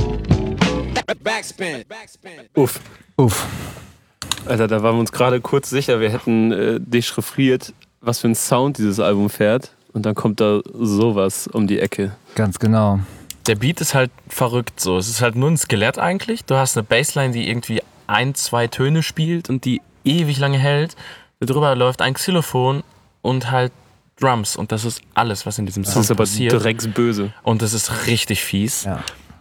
Backspin. Uff. Uff. Alter, da waren wir uns gerade kurz sicher, wir hätten dechiffriert, was für ein Sound dieses Album fährt. Und dann kommt da sowas um die Ecke. Ganz genau. Der Beat ist halt verrückt so. Es ist halt nur ein Skelett eigentlich. Du hast eine Bassline, die irgendwie 1-2 Töne spielt und die ewig lange hält. Darüber läuft ein Xylophon und halt Drums. Und das ist alles, was in diesem Das Song ist aber passiert. drecksböse. Und das ist richtig fies. Ja.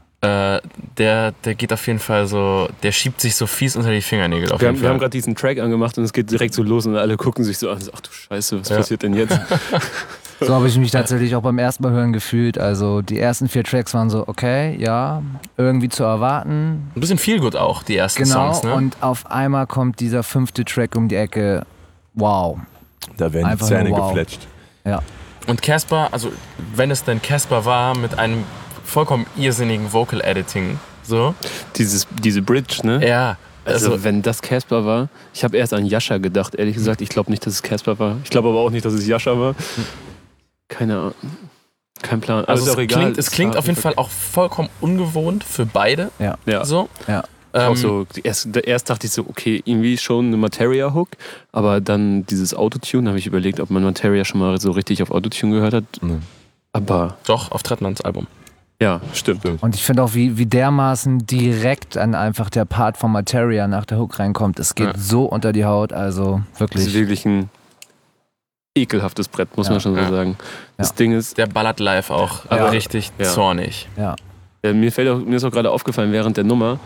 Der geht auf jeden Fall so, der schiebt sich so fies unter die Fingernägel auf Wir jeden haben Fall. gerade diesen Track angemacht und es geht direkt so los und alle gucken sich so an. Ach du Scheiße, was passiert denn jetzt? So habe ich mich tatsächlich auch beim ersten Mal hören gefühlt. Also die ersten 4 Tracks waren so, okay, ja, irgendwie zu erwarten. Ein bisschen viel gut auch, die ersten Genau, Songs, ne? und auf einmal kommt dieser 5. Track um die Ecke. Wow. Da werden die Einfach Zähne nur wow. gefletscht. Ja. Und Casper, also wenn es denn Casper war, mit einem vollkommen irrsinnigen Vocal Editing, so. Diese Bridge, ne? Ja, Also wenn das Casper war, ich habe erst an Jascha gedacht, ehrlich gesagt. Ich glaube nicht, dass es Casper war. Ich glaube aber auch nicht, dass es Jascha war. Keine Ahnung. Kein Plan. also ist auch egal. es klingt auf jeden Fall auch vollkommen ungewohnt für beide, Ja. so. Ja. Auch so, erst dachte ich so, okay, irgendwie schon eine Materia-Hook, aber dann dieses Autotune, da habe ich überlegt, ob man Materia schon mal so richtig auf Autotune gehört hat. Nee. Aber Doch, auf Trettmanns Album. ja, stimmt. Und ich finde auch, wie dermaßen direkt an einfach der Part von Materia nach der Hook reinkommt. Es geht Ja. so unter die Haut, also Das wirklich. ist wirklich ein ekelhaftes Brett, muss man schon so Ja. sagen. Das Ja. Ding ist, Der ballert live auch, aber Ja. richtig Ja. zornig. Ja. mir ist auch gerade aufgefallen während der Nummer,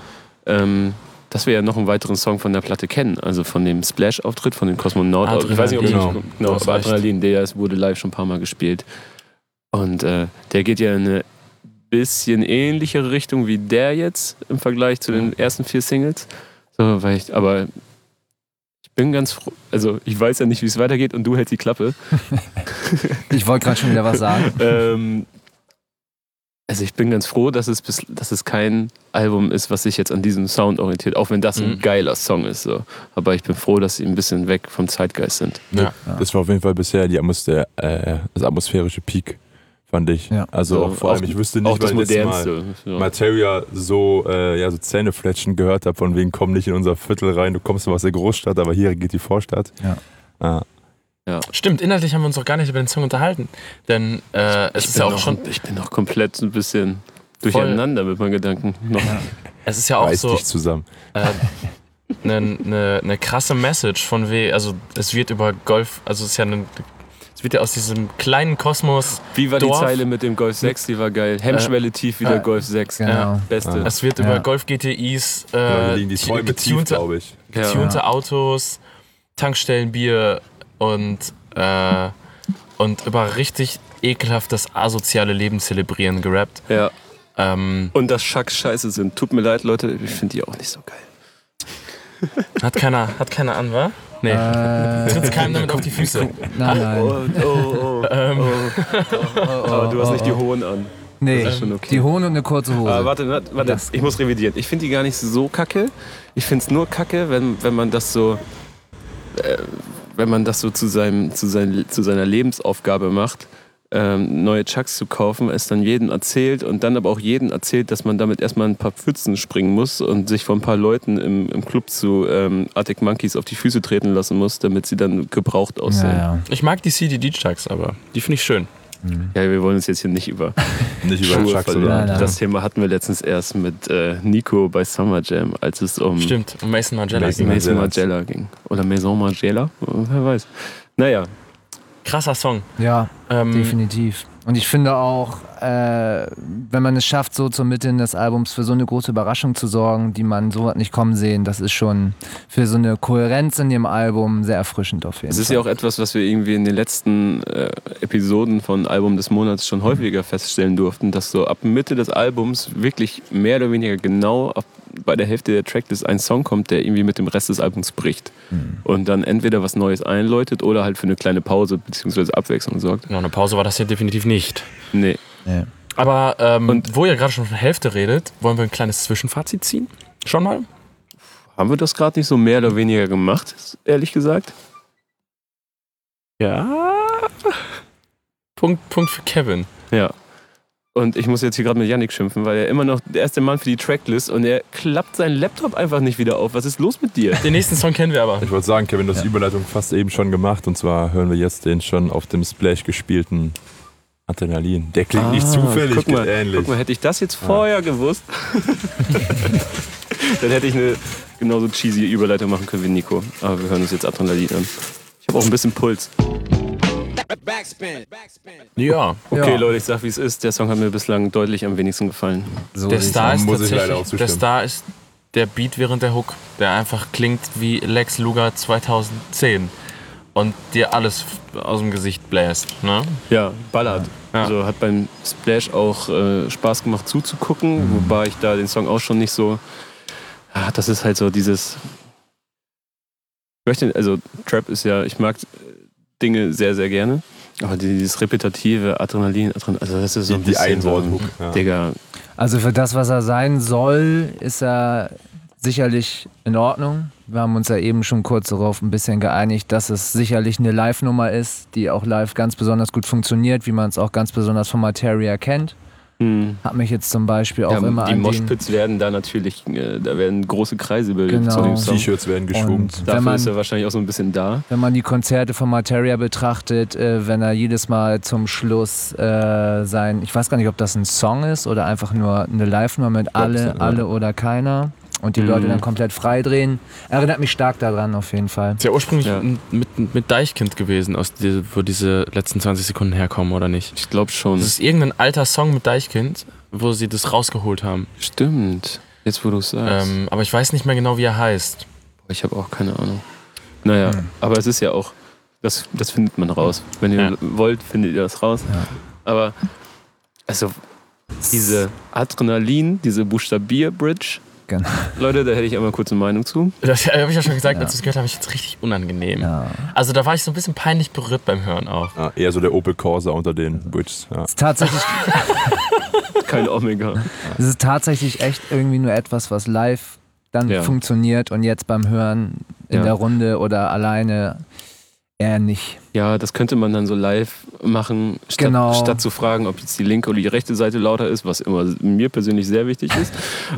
dass wir ja noch einen weiteren Song von der Platte kennen, also von dem Splash-Auftritt, von dem Kosmonaut. Ich weiß nicht, ob ich Adrenalin. genau, Du hast aber recht. Adrenalin, der wurde live schon ein paar Mal gespielt. Und der geht ja in eine bisschen ähnlichere Richtung wie der jetzt im Vergleich zu den ersten 4 Singles. So, aber ich bin ganz froh, also ich weiß ja nicht, wie es weitergeht und du hältst die Klappe. Ich wollte gerade schon wieder was sagen. Also ich bin ganz froh, dass es kein Album ist, was sich jetzt an diesem Sound orientiert, auch wenn das ein geiler Song ist. So. Aber ich bin froh, dass sie ein bisschen weg vom Zeitgeist sind. Ja. Das war auf jeden Fall bisher das atmosphärische Peak, fand ich. Ja. Also So, auch vor allem, auch- ich wüsste nicht, Auch das weil ich letztes Modernste. Mal So. Materia so Zähnefletschen gehört habe, von wegen komm nicht in unser Viertel rein, du kommst nur aus der Großstadt, aber hier geht die Vorstadt. Ja. Stimmt, inhaltlich haben wir uns noch gar nicht über den Song unterhalten. Denn es ist ja auch schon. Ich bin noch komplett ein bisschen durcheinander mit meinen Gedanken. Noch. Es ist ja auch Reiß so dich zusammen. eine krasse Message von es wird über Golf, also es ist ja es wird ja aus diesem kleinen Kosmos, Wie war die Dorf. Zeile mit dem Golf 6? Die war geil. Hemmschwelle tief wie der Golf 6. Genau. Beste. es wird über Golf GTIs, Da liegen die Träume tief, getunte, glaube ich. getunte Autos, Tankstellenbier und über richtig ekelhaftes asoziale Leben zelebrieren gerappt. Ja. Ähm, Und dass Schacks scheiße sind. Tut mir leid, Leute, ich finde die auch nicht so geil. hat keiner an, wa? Nee. Tritt's keinem damit auf die Füße. Nein. Aber du hast nicht die hohen an. Nee, Das ist schon okay. die Hohn und eine kurze Hose. Aber warte, ich muss revidieren. Ich finde die gar nicht so kacke. Ich finde es nur kacke, wenn man das so zu seiner Lebensaufgabe macht, neue Chucks zu kaufen, es dann jedem erzählt und dann aber auch jedem erzählt, dass man damit erstmal ein paar Pfützen springen muss und sich von ein paar Leuten im Club zu Arctic Monkeys auf die Füße treten lassen muss, damit sie dann gebraucht aussehen. ja. Ich mag die CDD-Chucks, aber die finde ich schön. Ja, wir wollen uns jetzt hier nicht über Nicht über Schuhe Chucks verlieren. oder Nein. Das Thema hatten wir letztens erst mit Nico bei Summer Jam, als es um Stimmt, und Mason Margiela. Mason ging. Maison Margiela. Margiela ging. Oder Maison Margiela? Wer weiß. Naja, Krasser Song. Ja, Ähm, definitiv. Und ich finde auch, wenn man es schafft, so zur Mitte des Albums für so eine große Überraschung zu sorgen, die man so hat nicht kommen sehen, das ist schon für so eine Kohärenz in dem Album sehr erfrischend auf jeden es Fall. ist ja auch etwas, was wir irgendwie in den letzten Episoden von Album des Monats schon häufiger feststellen durften, dass so ab Mitte des Albums wirklich mehr oder weniger genau bei der Hälfte der Tracklist ein Song kommt, der irgendwie mit dem Rest des Albums bricht. Und dann entweder was Neues einläutet oder halt für eine kleine Pause bzw. Abwechslung sorgt. Genau, eine Pause war das hier definitiv nicht. Nee. Ja. Aber wo ihr gerade schon von Hälfte redet, wollen wir ein kleines Zwischenfazit ziehen? Schon mal? Haben wir das gerade nicht so mehr oder weniger gemacht, ehrlich gesagt? Ja. Punkt für Kevin. Ja. Und ich muss jetzt hier gerade mit Yannick schimpfen, weil er immer noch der erste Mann für die Tracklist und er klappt seinen Laptop einfach nicht wieder auf. Was ist los mit dir? Den nächsten Song kennen wir aber. Ich wollte sagen, Kevin, du hast die Überleitung fast eben schon gemacht. Und zwar hören wir jetzt den schon auf dem Splash gespielten Adrenalin. Der klingt nicht zufällig, guck mal, ähnlich. Guck mal, hätte ich das jetzt vorher gewusst, dann hätte ich eine genauso cheesy Überleitung machen können wie Nico. Aber wir hören uns jetzt Adrenalin an. Ich habe auch ein bisschen Puls. Backspin. Ja. Okay, Ja. Leute, ich sag, wie es ist. Der Song hat mir bislang deutlich am wenigsten gefallen. So Der sieht's Star aus. ist muss ich leider auch tatsächlich, der zustimmen. Star ist der Beat während der Hook, der einfach klingt wie Lex Luger 2010 und dir alles aus dem Gesicht bläst. Ne? Ja, ballert. Ja. Also hat beim Splash auch Spaß gemacht zuzugucken, wobei ich da den Song auch schon nicht so... Ja, das ist halt so dieses... Also Trap ist ja, ich mag Dinge sehr, sehr gerne, aber dieses repetitive Adrenalin, also das ist so ein Die bisschen so, Einwort-Hook, ja. Digga, Also für das, was er sein soll, ist er sicherlich in Ordnung. Wir haben uns ja eben schon kurz darauf ein bisschen geeinigt, dass es sicherlich eine Live-Nummer ist, die auch live ganz besonders gut funktioniert, wie man es auch ganz besonders von Materia kennt. Hat mich jetzt zum Beispiel auch immer die an den... Moshpits werden da natürlich, da werden große Kreise bildet Genau. zu dem Song. T-Shirts werden geschwungen. Und wenn Dafür ist er man, wahrscheinlich auch so ein bisschen da. wenn man die Konzerte von Materia betrachtet, wenn er jedes Mal zum Schluss sein... Ich weiß gar nicht, ob das ein Song ist oder einfach nur eine Live-Nummer mit alle oder keiner und die Leute dann komplett freidrehen. Erinnert mich stark daran auf jeden Fall. Ist ja ursprünglich Ja. mit Deichkind gewesen, wo diese letzten 20 Sekunden herkommen, oder nicht? Ich glaube schon. Das ist irgendein alter Song mit Deichkind, wo sie das rausgeholt haben. Stimmt. Jetzt, wo du es sagst. Aber ich weiß nicht mehr genau, wie er heißt. Ich habe auch keine Ahnung. Naja, aber es ist ja auch, das findet man raus. Wenn ihr Ja. wollt, findet ihr das raus. Aber, also, diese Adrenalin, diese Buchstabier-Bridge, Genau. Leute, da hätte ich einmal kurz eine Meinung zu. Das habe ich ja schon gesagt, als ich es gehört habe, ich jetzt richtig unangenehm. Ja. Also da war ich so ein bisschen peinlich berührt beim Hören auch. Ja, eher so der Opel Corsa unter den Bridges. Ja. Es ist tatsächlich, Kein Omega. es ist tatsächlich echt irgendwie nur etwas, was live dann Ja. funktioniert und jetzt beim Hören in Ja. der Runde oder alleine eher nicht. Ja, das könnte man dann so live machen, statt zu fragen, ob jetzt die linke oder die rechte Seite lauter ist, was immer mir persönlich sehr wichtig ist.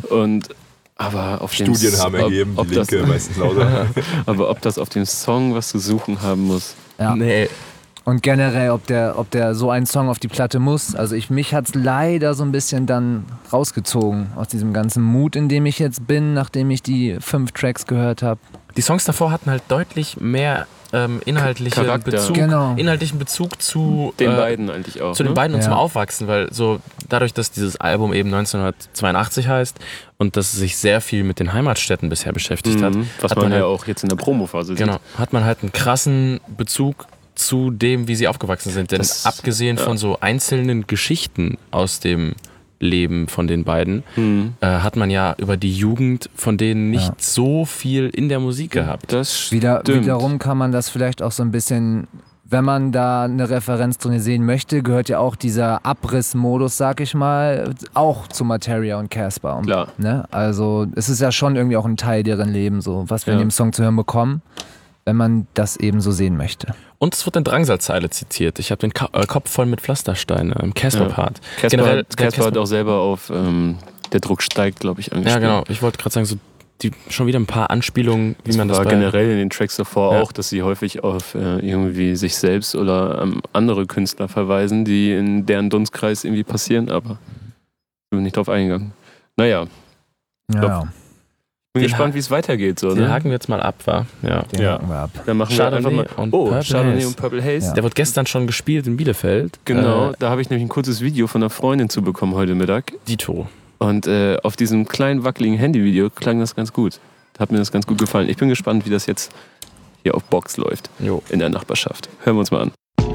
Aber auf dem Studien haben ergeben, die linke meistens lauter. Aber ob das auf dem Song was zu suchen haben muss. Ja. Nee. Und generell, ob der so ein Song auf die Platte muss. Also mich hat es leider so ein bisschen dann rausgezogen aus diesem ganzen Mut, in dem ich jetzt bin, nachdem ich die 5 Tracks gehört habe. Die Songs davor hatten halt deutlich mehr inhaltlichen Charakter. Bezug zu Den beiden eigentlich auch. zu den ne? beiden und Ja. zum Aufwachsen, weil so dadurch, dass dieses Album eben 1982 heißt und dass es sich sehr viel mit den Heimatstädten bisher beschäftigt hat, Was hat man ja halt, auch jetzt in der Promophase genau, sieht. hat man halt einen krassen Bezug zu dem, wie sie aufgewachsen sind. Denn Das- abgesehen von so einzelnen Geschichten aus dem Leben von den beiden, hat man ja über die Jugend von denen nicht so viel in der Musik gehabt. Das stimmt. Wiederum kann man das vielleicht auch so ein bisschen, wenn man da eine Referenz drin sehen möchte, gehört ja auch dieser Abrissmodus, sag ich mal, auch zu Materia und Casper. Klar. Ne? Also es ist ja schon irgendwie auch ein Teil deren Leben, so was wir in Ja. dem Song zu hören bekommen, wenn man das eben so sehen möchte. Und es wird eine Drangsalzeile zitiert. Ich habe den Kopf voll mit Pflastersteinen im Casper-Part. Casper hat auch selber auf Der Druck steigt, glaube ich, Ja, angespielt. genau. Ich wollte gerade sagen, so schon wieder ein paar Anspielungen, wie man das war bei... generell in den Tracks davor Ja. auch, dass sie häufig auf irgendwie sich selbst oder andere Künstler verweisen, die in deren Dunstkreis irgendwie passieren, aber ich bin nicht drauf eingegangen. Naja, Ja, bin Den gespannt, wie es weitergeht. So, Den ne? haken wir jetzt mal ab, wa? Ja. den Ja. haken wir ab. Dann machen Chardonnay wir einfach mal. und Oh, Purple Chardonnay Haze. und Purple Haze. Ja. Der wird gestern schon gespielt in Bielefeld. Genau, da habe ich nämlich ein kurzes Video von einer Freundin zu bekommen heute Mittag. Dito. Und auf diesem kleinen wackeligen Handyvideo klang das ganz gut. Hat mir das ganz gut gefallen. Ich bin gespannt, wie das jetzt hier auf Box läuft Jo. in der Nachbarschaft. Hören wir uns mal an.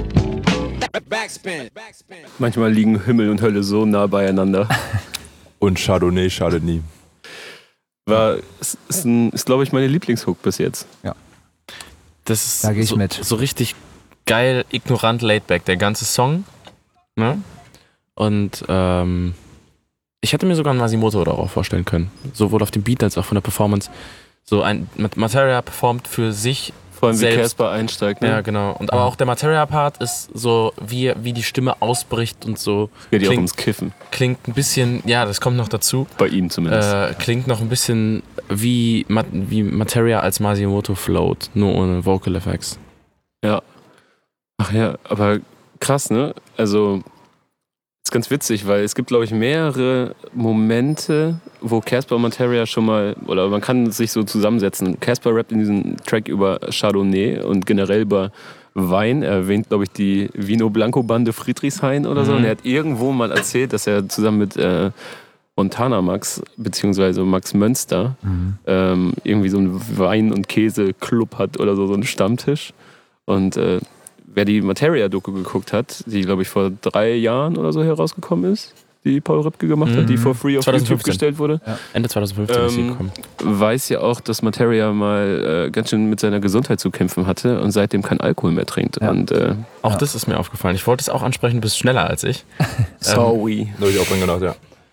Backspin. Manchmal liegen Himmel und Hölle so nah beieinander. Und Chardonnay schadet nie. Ist glaube ich, meine Lieblingshook bis jetzt. Das ist Da geh ich so, mit. so richtig geil, ignorant, laidback, der ganze Song. Ne? Und ich hätte mir sogar einen Masimoto darauf vorstellen können. Sowohl auf dem Beat als auch von der Performance. So ein Materia performt für sich. Vor allem wie Selbst. Casper einsteigt. Ne? Ja, genau. Und aber auch der Materia-Part ist so, wie die Stimme ausbricht und so. Geht ja auch ums Kiffen. Klingt ein bisschen, ja, das kommt noch dazu. Bei ihm zumindest. Klingt noch ein bisschen wie Materia als Masimoto float, nur ohne Vocal Effects. Ja. Ach ja, aber krass, ne? Also, ist ganz witzig, weil es gibt, glaube ich, mehrere Momente, wo Casper und Materia schon mal, oder man kann sich so zusammensetzen. Casper rappt in diesem Track über Chardonnay und generell über Wein. Er erwähnt, glaube ich, die Vino Blanco Bande Friedrichshain oder so. Und er hat irgendwo mal erzählt, dass er zusammen mit Montana Max, beziehungsweise Max Mönster, irgendwie so einen Wein- und Käse-Club hat oder so einen Stammtisch. Und wer die Materia-Doku geguckt hat, die, glaube ich, vor 3 Jahren oder so herausgekommen ist, die Paul Ripke gemacht hat, die for free auf 2015. YouTube gestellt wurde, Ja. Ende 2015 ist sie gekommen. weiß ja auch, dass Materia mal ganz schön mit seiner Gesundheit zu kämpfen hatte und seitdem kein Alkohol mehr trinkt. Ja. Und Auch das ist mir aufgefallen. Ich wollte es auch ansprechen, bist schneller als ich. sorry. Da habe ich auch dran gedacht, ja.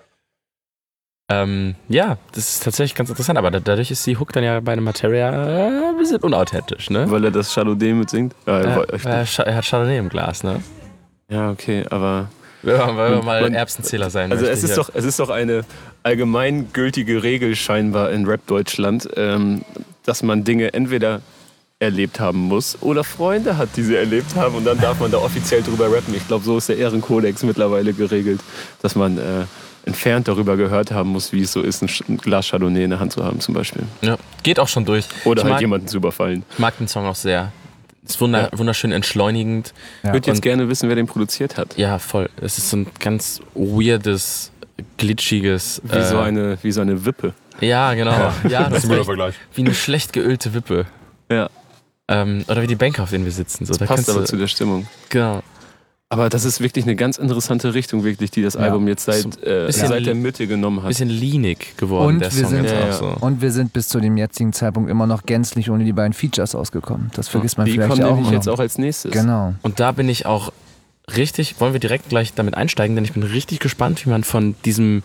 Ja, das ist tatsächlich ganz interessant, aber dadurch ist die Hook dann ja bei einem Materia ein bisschen unauthentisch, ne? Weil er das Chardonnay mitsingt. Er hat Chardonnay im Glas, ne? Ja, okay, aber... Weil wir mal Man- Erbsenzähler sein Also möchte es ist doch eine allgemeingültige Regel scheinbar in Rap-Deutschland, dass man Dinge entweder erlebt haben muss oder Freunde hat, die sie erlebt haben und dann darf man da offiziell drüber rappen. Ich glaube, so ist der Ehrenkodex mittlerweile geregelt, dass man entfernt darüber gehört haben muss, wie es so ist, ein Glas Chardonnay in der Hand zu haben zum Beispiel. Ja, geht auch schon durch. Oder ich halt mag, jemanden zu überfallen. ich mag den Song auch sehr. Ist wunderschön entschleunigend. Ja. Ich würde jetzt Und- gerne wissen, wer den produziert hat. Ja, voll. Es ist so ein ganz weirdes, glitschiges... Wie so eine Wippe. Ja, genau. Ja, Das ist ein das ist guter echt Vergleich. wie eine schlecht geölte Wippe. Ja, Oder wie die Bänke, auf denen wir sitzen. So, da passt kannst aber du, zu der Stimmung. genau. Aber das ist wirklich eine ganz interessante Richtung, wirklich, die das Ja. Album jetzt bisschen seit der Mitte genommen hat. Bisschen leanig geworden, Und der wir Song sind- jetzt Ja, auch ja. so. Und wir sind bis zu dem jetzigen Zeitpunkt immer noch gänzlich ohne die beiden Features ausgekommen. Das vergisst man Die vielleicht kommen ja auch nämlich immer jetzt noch. auch als nächstes. Genau. Und da bin ich auch richtig, wollen wir direkt gleich damit einsteigen, denn ich bin richtig gespannt, wie man von diesem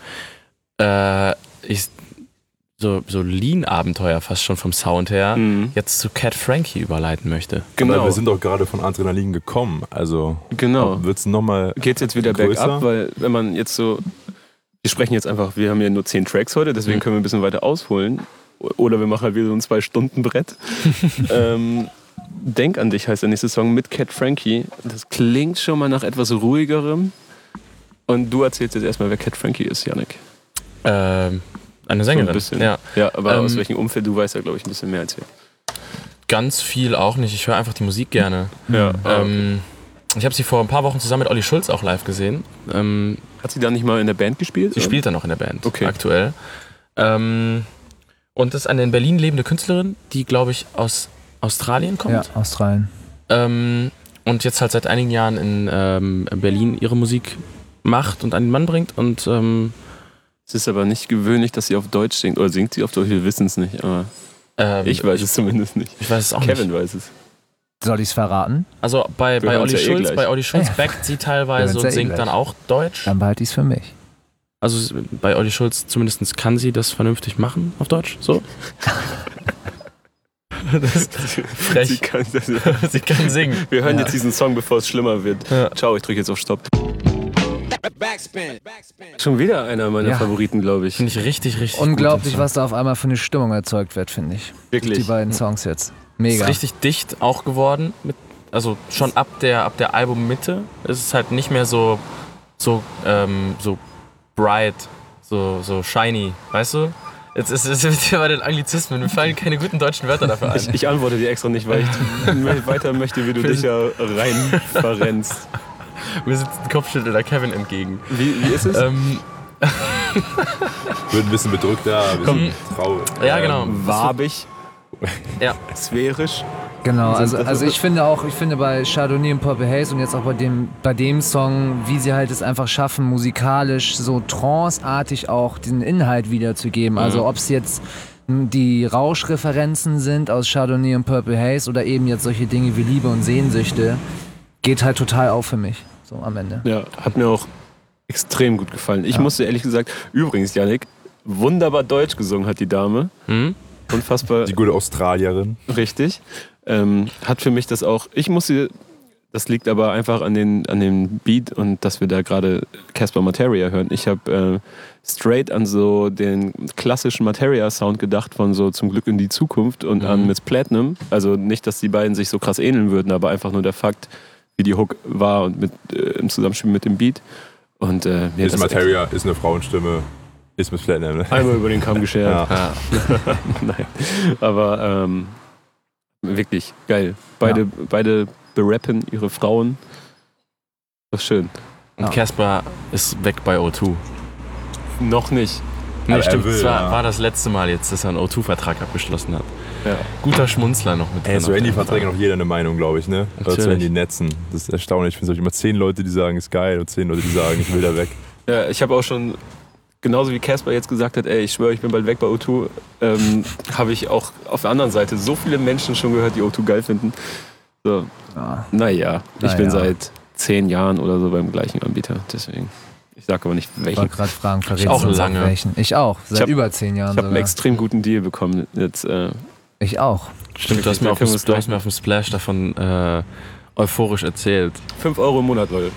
so Lean-Abenteuer fast schon vom Sound her Mhm. jetzt zu Cat Frankie überleiten möchte. Aber Genau, wir sind doch gerade von Adrenalin gekommen. Also genau. wird es nochmal. Geht's jetzt wieder größer? bergab, weil wenn man jetzt so, wir sprechen jetzt einfach, wir haben ja nur 10 Tracks heute, deswegen können wir ein bisschen weiter ausholen. Oder wir machen halt wieder so ein 2-Stunden-Brett. Denk an dich heißt der nächste Song mit Cat Frankie. Das klingt schon mal nach etwas ruhigerem. Und du erzählst jetzt erstmal, wer Cat Frankie ist, Yannick. Eine So ein Sängerin. bisschen. Ja, Ja, aber aus Ähm, welchem Umfeld, du weißt ja, glaube ich, ein bisschen mehr als wir. ganz viel auch nicht. Ich höre einfach die Musik gerne. Ja, Ich habe sie vor ein paar Wochen zusammen mit Olli Schulz auch live gesehen. hat sie da nicht mal in der Band gespielt? Sie spielt dann noch in der Band, Okay. aktuell. Und das ist eine in Berlin lebende Künstlerin, die, glaube ich, aus Australien kommt. Ja, Australien. Und jetzt halt seit einigen Jahren in Berlin ihre Musik macht und an den Mann bringt. Und Es ist aber nicht gewöhnlich, dass sie auf Deutsch singt. Oder singt sie auf Deutsch? Wir wissen es nicht. Aber ich weiß es zumindest nicht. Ich weiß es auch Kevin nicht. weiß es. Soll ich es verraten? Also bei hören's Olli ja Schulz, gleich. bei Olli Schulz backt sie teilweise Wir hören's und ja singt gleich. dann auch Deutsch. Dann behalte ich es für mich. Also bei Olli Schulz zumindest kann sie das vernünftig machen auf Deutsch. So. Frech. Sie kann, Sie kann singen. wir hören jetzt diesen Song, bevor es schlimmer wird. Ja. Ciao, ich drücke jetzt auf Stopp. Backspin. Schon wieder einer meiner Ja. Favoriten, glaube ich. Finde ich richtig, richtig Unglaublich, gut. was da auf einmal für eine Stimmung erzeugt wird, finde ich. Wirklich. Die beiden Songs jetzt. Ist Mega. richtig dicht auch geworden. Also schon ab der Albummitte ist es halt nicht mehr so bright, so shiny, weißt du? Jetzt ist ja bei den Anglizismen, mir fallen keine guten deutschen Wörter dafür ein. Ich antworte dir extra nicht, weil ich weiter möchte, wie du dich ja rein verrennst. Mir sitzt ein Kopfschüttelnder Kevin entgegen. Wie ist es? Wird ein bisschen bedrückter, ein bisschen traurig. Ja, genau. Wabig, Ja. sphärisch. Genau, also ich finde bei Chardonnay und Purple Haze und jetzt auch bei dem Song, wie sie halt es einfach schaffen, musikalisch so tranceartig auch den Inhalt wiederzugeben. Also ob es jetzt die Rauschreferenzen sind aus Chardonnay und Purple Haze oder eben jetzt solche Dinge wie Liebe und Sehnsüchte, geht halt total auf für mich, so am Ende. Ja, hat mir auch extrem gut gefallen. Ich musste ehrlich gesagt, übrigens, Yannick, wunderbar Deutsch gesungen hat die Dame. Unfassbar. Die gute Australierin. Richtig. Hat für mich das auch, das liegt aber einfach an den Beat und dass wir da gerade Casper Materia hören. Ich habe straight an so den klassischen Materia-Sound gedacht von so Zum Glück in die Zukunft und an Miss Platinum. Also nicht, dass die beiden sich so krass ähneln würden, aber einfach nur der Fakt, wie die Hook war und im Zusammenspiel mit dem Beat. Und Ist Materia, ist eine Frauenstimme, ist Miss Platinum. Ne? Einmal über den Kamm geschert. Ja. Nein. Aber wirklich geil. Beide berappen ihre Frauen. Das ist schön. Und Casper ist weg bei O2. Noch nicht. Nee, Aber stimmt. er will, Das ja. war das letzte Mal jetzt, dass er einen O2-Vertrag abgeschlossen hat. Ja. Guter Schmunzler noch mit drin. Zu Handyverträgen noch jeder eine Meinung, glaube ich, ne? Oder zu Natürlich. Handynetzen. Das ist erstaunlich. Ich finde es immer 10 Leute, die sagen, ist geil und 10 Leute, die sagen, ich will da weg. Ja, ich habe auch schon, genauso wie Casper jetzt gesagt hat, ey, ich schwöre, ich bin bald weg bei O2, habe ich auch auf der anderen Seite so viele Menschen schon gehört, die O2 geil finden. So, naja, ich bin seit 10 Jahren oder so beim gleichen Anbieter, deswegen. Ich sage aber nicht Ich welchen. wollte gerade fragen, verrätst auch du uns lange. welchen? Ich auch, seit Ich hab- über 10 Jahren Ich habe einen sogar. extrem guten Deal bekommen. Jetzt, Ich auch. Stimmt, du hast mir auf dem Splash davon euphorisch erzählt. 5 Euro im Monat, Leute.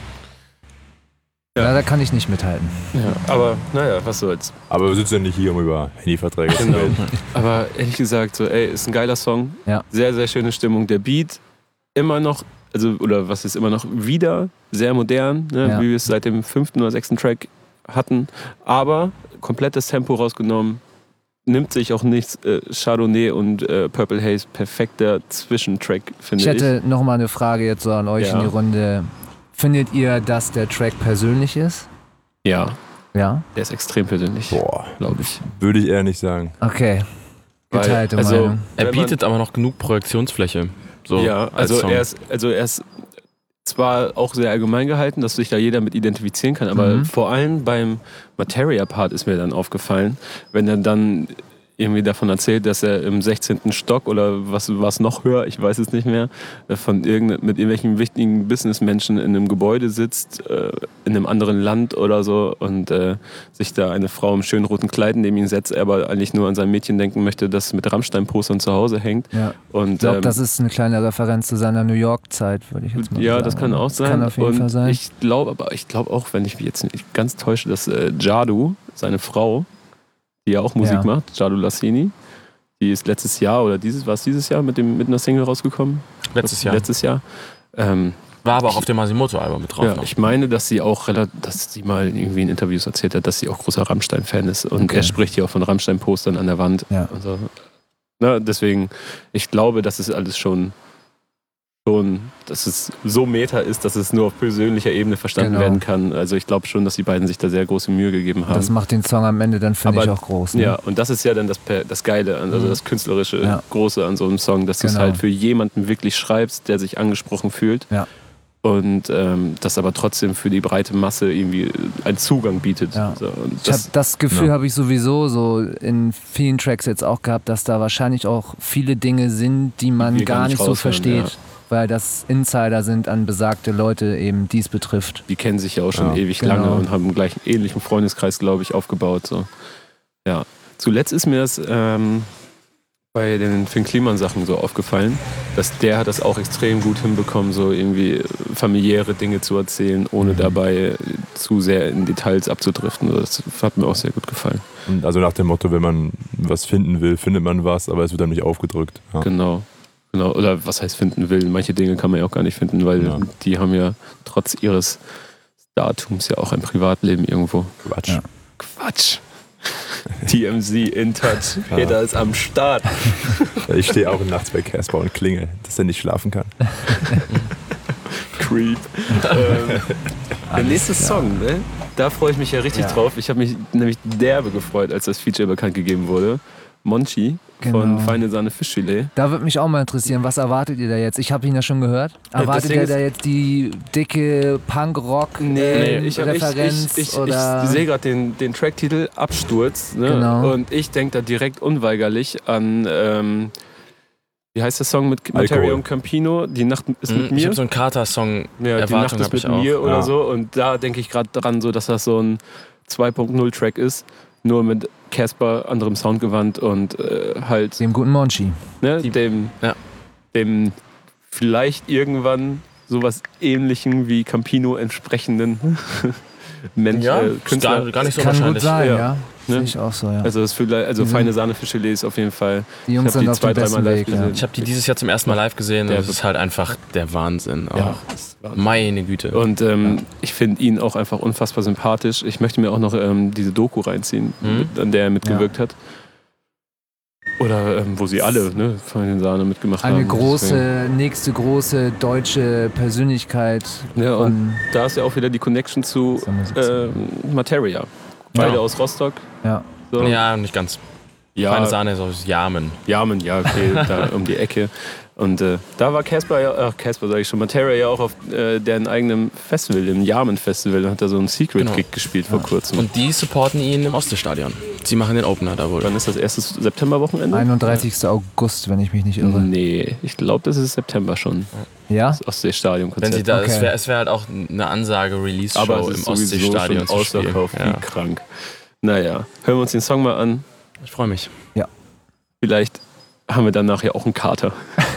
Ja. Ja, da kann ich nicht mithalten. Ja, aber naja, was soll's. Aber wir sitzen ja nicht hier, um über Handyverträge zu Genau. reden. Aber ehrlich gesagt, so, ey, ist ein geiler Song. Ja. Sehr, sehr schöne Stimmung. Der Beat immer noch, immer noch wieder sehr modern, ne, Ja. wie wir es seit dem 5. oder 6. Track hatten. Aber komplettes Tempo rausgenommen. Nimmt sich auch nichts. Chardonnay und Purple Haze, perfekter Zwischentrack, finde Ich ich. hätte nochmal eine Frage jetzt so an euch Ja. in die Runde. Findet ihr, dass der Track persönlich ist? Ja, Ja? der ist extrem persönlich, Boah, glaube ich. würde ich eher nicht sagen. Okay. Weil, Geteilte also, Meinung. Er Wenn man- bietet aber noch genug Projektionsfläche. So Ja, als also Song. er ist zwar auch sehr allgemein gehalten, dass sich da jeder mit identifizieren kann, aber vor allem beim Materia-Part ist mir dann aufgefallen, wenn er dann irgendwie davon erzählt, dass er im 16. Stock oder was noch höher, ich weiß es nicht mehr, mit irgendwelchen wichtigen Businessmenschen in einem Gebäude sitzt, in einem anderen Land oder so und sich da eine Frau im schönen roten Kleid neben ihn setzt, er aber eigentlich nur an sein Mädchen denken möchte, das mit Rammstein-Postern zu Hause hängt. Ja. Und, Ich glaube, das ist eine kleine Referenz zu seiner New York-Zeit, würde ich jetzt mal sagen. ja, das kann auch sein. Kann auf jeden und Fall sein. Ich glaube auch, wenn ich mich jetzt nicht ganz täusche, dass Jadu, seine Frau, die ja auch Musik macht, Jadu Lassini, die ist letztes Jahr oder dieses Jahr mit einer Single rausgekommen? Letztes Jahr. Letztes Jahr. War aber auch auf dem Masimoto-Album mit drauf. Ja, noch. ich meine, dass sie mal irgendwie in Interviews erzählt hat, dass sie auch großer Rammstein-Fan ist. Und Okay. er spricht hier auch von Rammstein-Postern an der Wand. Ja. Und so. Na, deswegen, ich glaube, das ist alles schon, dass es so meta ist, dass es nur auf persönlicher Ebene verstanden Genau. werden kann. Also ich glaube schon, dass die beiden sich da sehr große Mühe gegeben haben. Das macht den Song am Ende dann, finde ich, Aber- auch groß. Ne? Ja, und das ist ja dann das Geile, also das künstlerische Ja. Große an so einem Song, dass du es Genau. halt für jemanden wirklich schreibst, der sich angesprochen fühlt. Ja. Und das aber trotzdem für die breite Masse irgendwie einen Zugang bietet. Ja. So, und Ich habe das Gefühl, Ja. habe ich sowieso so in vielen Tracks jetzt auch gehabt, dass da wahrscheinlich auch viele Dinge sind, die man wir gar nicht so raushören, versteht, ja. weil das Insider sind an besagte Leute eben, die es betrifft. Die kennen sich ja auch schon Ja, ewig genau. lange und haben einen gleichen ähnlichen Freundeskreis, glaube ich, aufgebaut. So. Ja. Zuletzt ist mir das bei den Finn Kliman Sachen so aufgefallen, dass der hat das auch extrem gut hinbekommen, so irgendwie familiäre Dinge zu erzählen, ohne dabei zu sehr in Details abzudriften. Das hat mir auch sehr gut gefallen. Und also nach dem Motto, wenn man was finden will, findet man was, aber es wird dann nicht aufgedrückt. Ja. Genau. Oder was heißt finden will? Manche Dinge kann man ja auch gar nicht finden, weil Ja. die haben ja trotz ihres Datums ja auch ein Privatleben irgendwo. Quatsch. Ja. Quatsch. TMZ in touch. Peter ist am Start. Ich stehe auch nachts bei Casper und klingel, dass er nicht schlafen kann. Creep. Der nächste Song, ne? Da freue ich mich ja richtig Ja. drauf. Ich habe mich nämlich derbe gefreut, als das Feature bekannt gegeben wurde. Monchi von Feine Sahne Fischfilet. Da würde mich auch mal interessieren, was erwartet ihr da jetzt? Ich habe ihn ja schon gehört. Erwartet ihr da jetzt die dicke Punk-Rock-Referenz? Ich sehe gerade den Tracktitel Absturz. Ne? Genau. Und ich denke da direkt unweigerlich an, wie heißt der Song mit Materia und Campino? Die Nacht ist mit mir. Ich habe so einen Kater-Song, ja, die Nacht ist mit mir auch. oder so. Und da denke ich gerade dran, so, dass das so ein 2.0-Track ist. Nur mit Casper, anderem Soundgewand und halt Dem guten Monchi. ne, dem vielleicht irgendwann sowas Ähnlichem wie Campino entsprechenden Mensch, Ja, Künstler. gar nicht so Kann wahrscheinlich. gut sein, Ja. ja. Ne? Sehe ich auch so, ja. Also, Feine Sahne Fischfilet ist auf jeden Fall. Die Jungs ich hab sind die auf dem 2-3 Mal besten live Weg. Ja. gesehen. Ich habe die dieses Jahr zum ersten Mal live gesehen und Der das ist halt einfach der Wahnsinn. Auch. das ist Wahnsinn. Meine Güte. Und ich finde ihn auch einfach unfassbar sympathisch. Ich möchte mir auch noch diese Doku reinziehen, an der er mitgewirkt hat. Oder wo sie alle Feine Sahne mitgemacht haben. Eine nächste große deutsche Persönlichkeit. Ja, und von da ist ja auch wieder die Connection zu dieser Musik. Materia. Beide aus Rostock. Ja. So. Ja, nicht ganz. Feine Sahne ist aus Jamen. Jamen, ja, okay, da um die Ecke. Und da war Materia ja auch auf deren eigenem Festival, dem Jamen-Festival. Da hat er so einen Secret-Kick gespielt vor kurzem. Und die supporten ihn im Ostseestadion. Sie machen den Opener da wohl. Wann ist das erste Septemberwochenende? 31. August, wenn ich mich nicht irre. Nee, ich glaube, das ist September schon. Ja? Das Ostseestadion-Konzert. Wenn sie da, Okay. es wäre halt auch eine Ansage, Aber Release-Show es ist im sowieso Ostseestadion schon zu spielen. ausverkauft, Ja. wie krank. Naja, hören wir uns den Song mal an. Ich freue mich. Vielleicht haben wir danach ja auch einen Kater.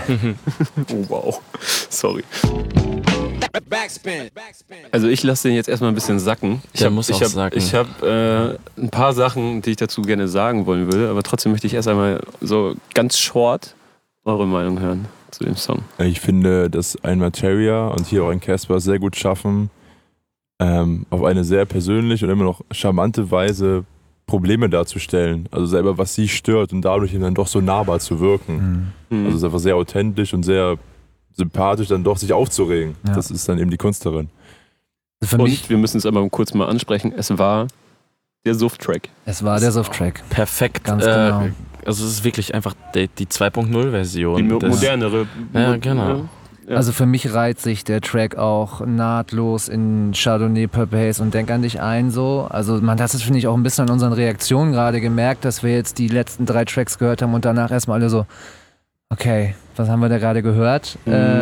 Oh wow, sorry. Backspin. Also ich lasse den jetzt erstmal ein bisschen sacken. Der muss auch sacken. Ich habe ein paar Sachen, die ich dazu gerne sagen wollen würde, aber trotzdem möchte ich erst einmal so ganz short eure Meinung hören zu dem Song. Ich finde, dass ein Materia und hier auch ein Casper sehr gut schaffen, auf eine sehr persönliche und immer noch charmante Weise Probleme darzustellen. Also selber, was sie stört und dadurch ihnen dann doch so nahbar zu wirken. Also es ist einfach sehr authentisch und sehr sympathisch, dann doch sich aufzuregen. Ja. Das ist dann eben die Kunst darin. Für mich, Und wir müssen es aber kurz mal ansprechen, es war der Suff-Track. es war der Soft-Track. Perfekt. Ganz genau. Also es ist wirklich einfach die 2.0-Version. Die modernere. Ja, genau. Ja. Also für mich reiht sich der Track auch nahtlos in Chardonnay, Purple Haze und Denk an dich ein so. Also man hat es, finde ich, auch ein bisschen an unseren Reaktionen gerade gemerkt, dass wir jetzt die letzten 3 Tracks gehört haben und danach erstmal alle so, okay, was haben wir da gerade gehört,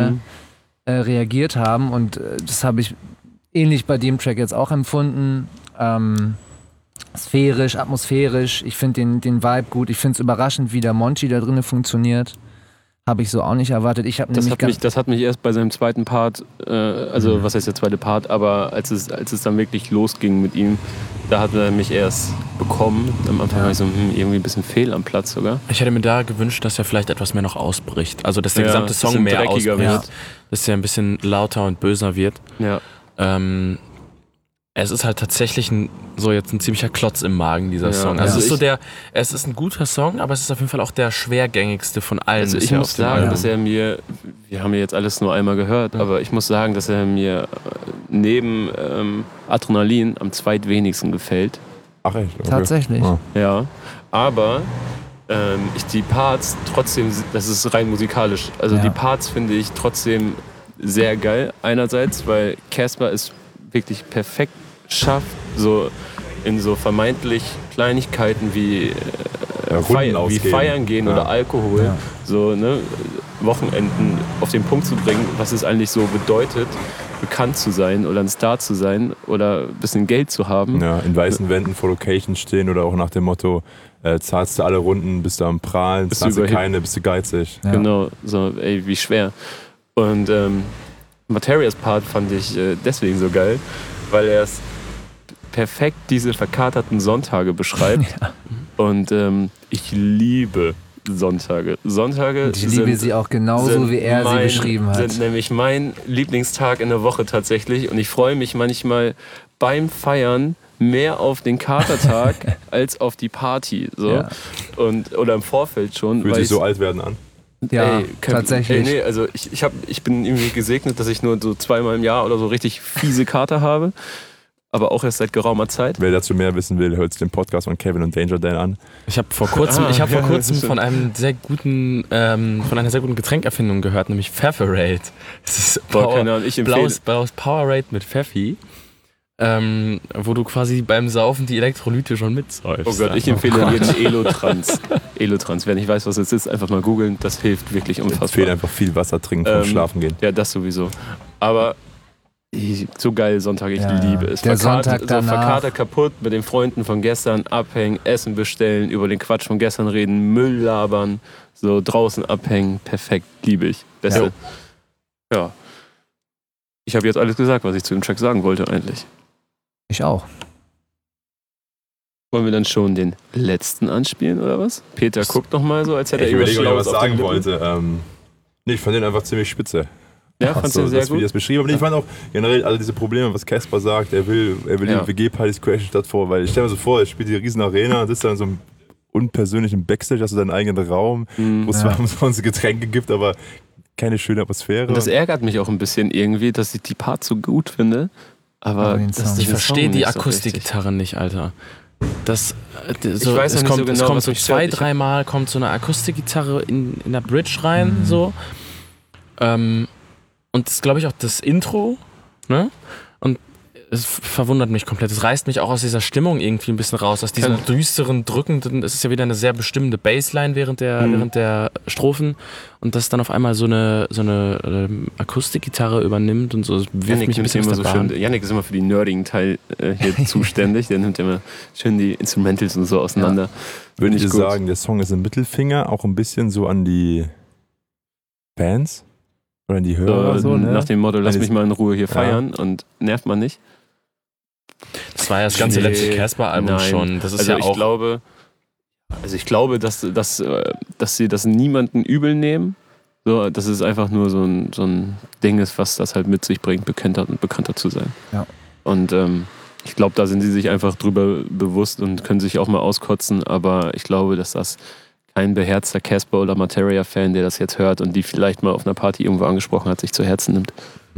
reagiert haben. Und das habe ich ähnlich bei dem Track jetzt auch empfunden. Sphärisch, atmosphärisch. Ich finde den Vibe gut. Ich finde es überraschend, wie der Monchi da drinnen funktioniert. Habe ich so auch nicht erwartet. Ich habe nämlich Das hat mich erst bei seinem zweiten Part, was heißt der zweite Part, aber als es dann wirklich losging mit ihm, da hat er mich erst bekommen. Am Anfang war ich so irgendwie ein bisschen fehl am Platz sogar. Ich hätte mir da gewünscht, dass er vielleicht etwas mehr noch ausbricht. Also dass der Ja, gesamte dass Song es mehr dreckiger ausbricht. wird. Dass er ein bisschen lauter und böser wird. Ja. Es ist halt tatsächlich jetzt ein ziemlicher Klotz im Magen, dieser Ja, Song. Also also es ist ein guter Song, aber es ist auf jeden Fall auch der schwergängigste von allen. Also ich bisher muss auf dem sagen, Album. dass er mir, wir haben ja jetzt alles nur einmal gehört, aber ich muss sagen, dass er mir neben Adrenalin am zweitwenigsten gefällt. Ach echt? Okay. tatsächlich. Ah. Ja, aber die Parts trotzdem, das ist rein musikalisch, also Ja. die Parts finde ich trotzdem sehr geil. Einerseits, weil Casper es wirklich perfekt schafft, so in so vermeintlich Kleinigkeiten wie, Runden ausgehen. Feiern gehen Ja. oder Alkohol, Ja. so Wochenenden auf den Punkt zu bringen, was es eigentlich so bedeutet, bekannt zu sein oder ein Star zu sein oder ein bisschen Geld zu haben. Ja, in weißen Wänden vor Location stehen oder auch nach dem Motto, zahlst du alle Runden, bist du am Prahlen, Bist du zahlst du überheb- keine, bist du geizig. Ja. Genau, so, ey, wie schwer. Und Materias Part fand ich deswegen so geil, weil er es perfekt diese verkaterten Sonntage beschreibt. Und ich liebe Sonntage. Sonntage Und ich liebe sie auch genauso, sind wie er sie beschrieben hat. Sind nämlich mein Lieblingstag in der Woche tatsächlich. Und ich freue mich manchmal beim Feiern mehr auf den Katertag als auf die Party. So. Ja. Oder im Vorfeld schon. Fühlt weil sich so ich's- alt werden an. Ja, tatsächlich. Nee, also ich bin irgendwie gesegnet, dass ich nur so 2-mal im Jahr oder so richtig fiese Kater habe. aber auch erst seit geraumer Zeit. Wer dazu mehr wissen will, hört sich den Podcast von Kevin und Danger Dan an. Ich habe vor kurzem, von einer sehr guten Getränkerfindung gehört, nämlich Pfefferade. Das ist Keine Ahnung, ich empfehle. blaues Powerade mit Pfeffi, wo du quasi beim Saufen die Elektrolyte schon mitsäufst. Oh Gott, ich empfehle jeden Elotrans. Elotrans, wer nicht weiß, was es ist, einfach mal googeln, das hilft wirklich Ich unfassbar. empfehle einfach viel Wasser trinken vom Schlafen gehen. Ja, das sowieso. Aber so geil Sonntag, ich liebe es. Der Sonntag danach. Verkater kaputt, mit den Freunden von gestern abhängen, Essen bestellen, über den Quatsch von gestern reden, Müll labern, so draußen abhängen, perfekt, liebe ich. Beste. Ja. Ich habe jetzt alles gesagt, was ich zu dem Track sagen wollte eigentlich. Ich auch. Wollen wir dann schon den letzten anspielen oder was? Peter guckt noch mal so, als hätte er Ich überlege, ob ich Schlaues was auf den sagen Lippen. wollte. Nee, ich fand den einfach ziemlich spitze. Ja, fandst du sehr das, wie gut? das beschrieben. Aber ich fand auch generell alle diese Probleme, was Caspar sagt, er will die WG-Partys crashen statt vor, weil ich stelle mir so vor, er spielt die riesen Arena und ist dann in so einem unpersönlichen Backstage, hast du deinen eigenen Raum, wo es zwar sonst Getränke gibt, aber keine schöne Atmosphäre. Und das ärgert mich auch ein bisschen irgendwie, dass ich die Parts so gut finde, aber Ich verstehe die Akustikgitarre nicht, Alter. Das, Ich weiß es noch nicht kommt, so genau, es kommt was so mich stört. 2-3 Mal kommt so eine Akustikgitarre in der Bridge rein, so. Und das ist, glaube ich, auch das Intro, ne? Und es verwundert mich komplett. Es reißt mich auch aus dieser Stimmung irgendwie ein bisschen raus, aus diesem düsteren, drückenden. Es ist ja wieder eine sehr bestimmende Bassline während der Strophen. Und dass dann auf einmal so eine Akustikgitarre übernimmt und so, das wirft Yannick mich ein bisschen immer aus so der schön, Bahn. Yannick ist immer für die nerdigen Teil hier zuständig. Der nimmt immer schön die Instrumentals und so auseinander. Würde ich gut. sagen, der Song ist ein Mittelfinger, auch ein bisschen so an die Fans oder an die Hörer. So, ne? Nach dem Motto, lass Eines- mich mal in Ruhe hier feiern und nervt man nicht. Das war ja das ganze letzte Casper-Album Nein. schon. Das ist Also ja ich auch. glaube, dass sie das niemanden übel nehmen. So, dass es einfach nur so ein Ding ist, was das halt mit sich bringt, bekannter zu sein. Ja. Und ich glaube, da sind sie sich einfach drüber bewusst und können sich auch mal auskotzen, aber ich glaube, dass das kein beherzter Casper oder Materia-Fan, der das jetzt hört und die vielleicht mal auf einer Party irgendwo angesprochen hat, sich zu Herzen nimmt.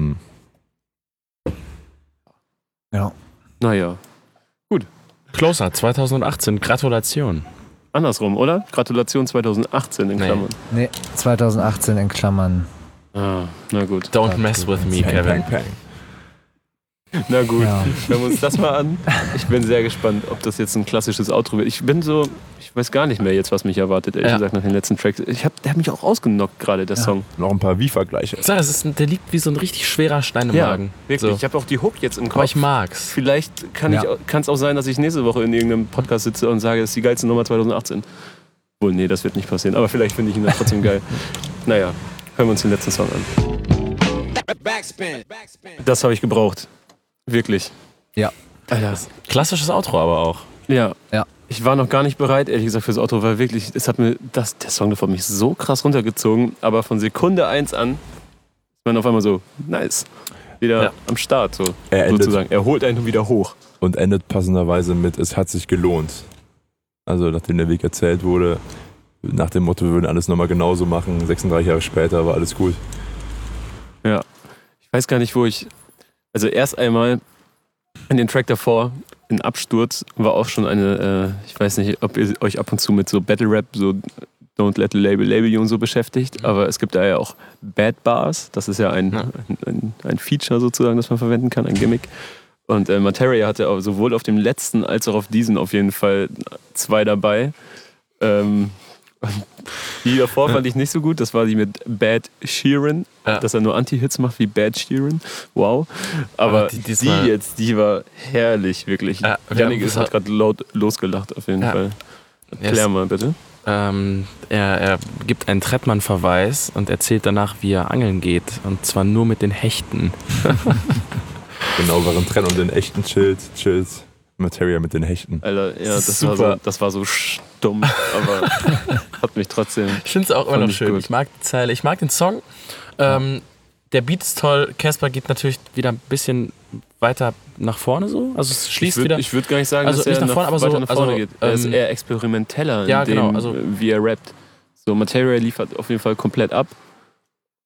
Ja. Naja, Closer 2018. Gratulation. andersrum, oder? Gratulation 2018 in Nee. Klammern. Nee, 2018 in Klammern. Ah, na gut. Don't mess with me, Kevin. Pang. Na gut, Ja. hören wir uns das mal an. Ich bin sehr gespannt, ob das jetzt ein klassisches Outro wird. Ich weiß gar nicht mehr jetzt, was mich erwartet, ehrlich gesagt, nach den letzten Tracks. Der hat mich auch ausgenockt gerade, der Song. Noch ein paar Wie-Vergleiche. Der liegt wie so ein richtig schwerer Stein im Magen. wirklich. So. Ich habe auch die Hook jetzt im Aber Kopf. ich mag's. Vielleicht kann es auch sein, dass ich nächste Woche in irgendeinem Podcast sitze und sage, das ist die geilste Nummer 2018. Wohl, nee, das wird nicht passieren. Aber vielleicht finde ich ihn dann trotzdem geil. Naja, hören wir uns den letzten Song an. Backspin. Das habe ich gebraucht. Wirklich. Ja. Alter. Klassisches Outro aber auch. Ja. Ja. Ich war noch gar nicht bereit, ehrlich gesagt, fürs Auto, weil wirklich, der Song davon mich so krass runtergezogen, aber von Sekunde 1 an ist man auf einmal so, nice. Wieder am Start, so Er endet- sozusagen. Er holt einen wieder hoch. Und endet passenderweise mit, es hat sich gelohnt. Also nachdem der Weg erzählt wurde, nach dem Motto, wir würden alles nochmal genauso machen, 36 Jahre später war alles gut. Ja. Ich weiß gar nicht, also erst einmal in den Track davor, in Absturz, war auch schon eine, ich weiß nicht, ob ihr euch ab und zu mit so Battle Rap, so Don't Let the Label You und so beschäftigt, aber es gibt da ja auch Bad Bars, das ist ja ein Feature sozusagen, das man verwenden kann, ein Gimmick. Und Materia hatte auch sowohl auf dem letzten als auch auf diesen auf jeden Fall 2 dabei. Die davor fand ich nicht so gut. Das war die mit Bad Sheeran, dass er nur Anti-Hits macht wie Bad Sheeran. Wow. Aber die war herrlich, wirklich. Ja, Yannick hat gerade laut losgelacht auf jeden Fall. Klär mal bitte. Er gibt einen Trettmann-Verweis und erzählt danach, wie er angeln geht. Und zwar nur mit den Hechten. Genau, während Trenn und den echten Chills, Materia mit den Hechten. Alter, ja, Super. das war so stumm, aber hat mich trotzdem. Ich finde es auch immer noch ich schön. gut. Ich mag die Zeile, ich mag den Song. Der Beat ist toll. Casper geht natürlich wieder ein bisschen weiter nach vorne so. Also es schließt wieder. Ich würde gar nicht sagen, Also dass nicht er nach vorne, aber weiter so- nach vorne also, geht. Er ist eher experimenteller, ja, in dem, genau, also- wie er rappt. So, Materia liefert auf jeden Fall komplett ab.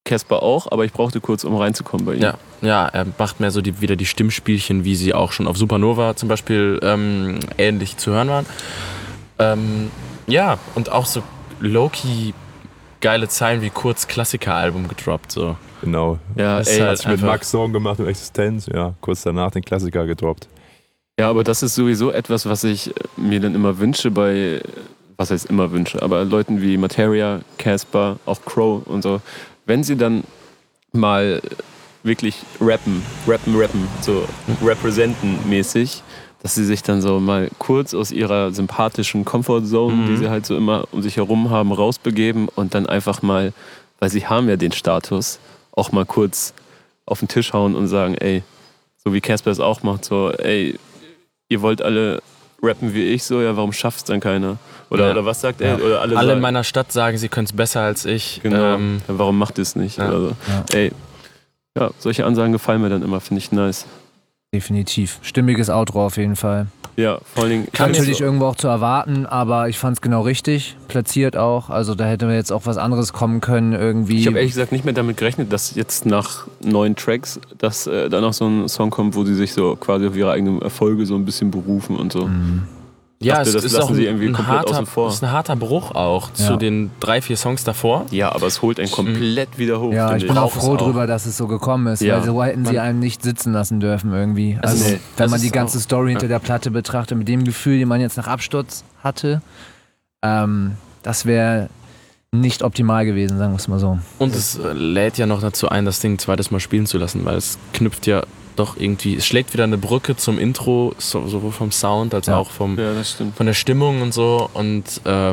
Casper auch, aber ich brauchte kurz, um reinzukommen bei ihm. Ja, er macht mehr so wieder die Stimmspielchen, wie sie auch schon auf Supernova zum Beispiel ähnlich zu hören waren. Ja, und auch so low-key geile Zeilen wie kurz Klassiker-Album gedroppt. So. Genau. Ja, Das ist ey, halt Mit einfach- Max Song gemacht und Existenz, ja, kurz danach den Klassiker gedroppt. ja, aber das ist sowieso etwas, was ich mir dann immer wünsche bei, was heißt immer wünsche, aber Leuten wie Materia, Casper, auch Crow und so, wenn sie dann mal wirklich rappen, so representen mäßig, dass sie sich dann so mal kurz aus ihrer sympathischen Comfortzone, die sie halt so immer um sich herum haben, rausbegeben und dann einfach mal, weil sie haben ja den Status, auch mal kurz auf den Tisch hauen und sagen, ey, so wie Casper es auch macht, so, ey, ihr wollt alle rappen wie ich, so, ja, warum schafft's dann keiner? Oder was sagt er? Oder alle Alle in sagen, meiner Stadt sagen, sie können es besser als ich. genau, ja, warum macht ihr es nicht? ja. Oder so. Ey, ja, solche Ansagen gefallen mir dann immer, finde ich nice. Definitiv. Stimmiges Outro auf jeden Fall. Ja, vor allen Dingen. Kann natürlich irgendwo auch zu erwarten, aber ich fand es genau richtig. Platziert auch. Also da hätte jetzt auch was anderes kommen können irgendwie. Ich habe ehrlich gesagt nicht mehr damit gerechnet, dass jetzt nach 9 Tracks, dass da noch so ein Song kommt, wo sie sich so quasi auf ihre eigenen Erfolge so ein bisschen berufen und so. Ja, dachte, es das ist lassen auch sie irgendwie komplett harter, außen vor. es ist ein harter Bruch auch Ja. zu den 3-4 Songs davor. Ja, aber es holt einen komplett wieder hoch. Ja, finde ich bin auch Braucht es froh auch. drüber, dass es so gekommen ist, Ja. weil so hätten sie einen nicht sitzen lassen dürfen irgendwie. Also nee, wenn das man die ist ganze auch- Story hinter der Platte betrachtet, mit dem Gefühl, den man jetzt nach Absturz hatte, das wäre nicht optimal gewesen, sagen wir es mal so. Und es lädt ja noch dazu ein, das Ding ein zweites Mal spielen zu lassen, weil es knüpft ja doch irgendwie, es schlägt wieder eine Brücke zum Intro, sowohl vom Sound als Ja. auch Ja, das stimmt. von der Stimmung und so. Und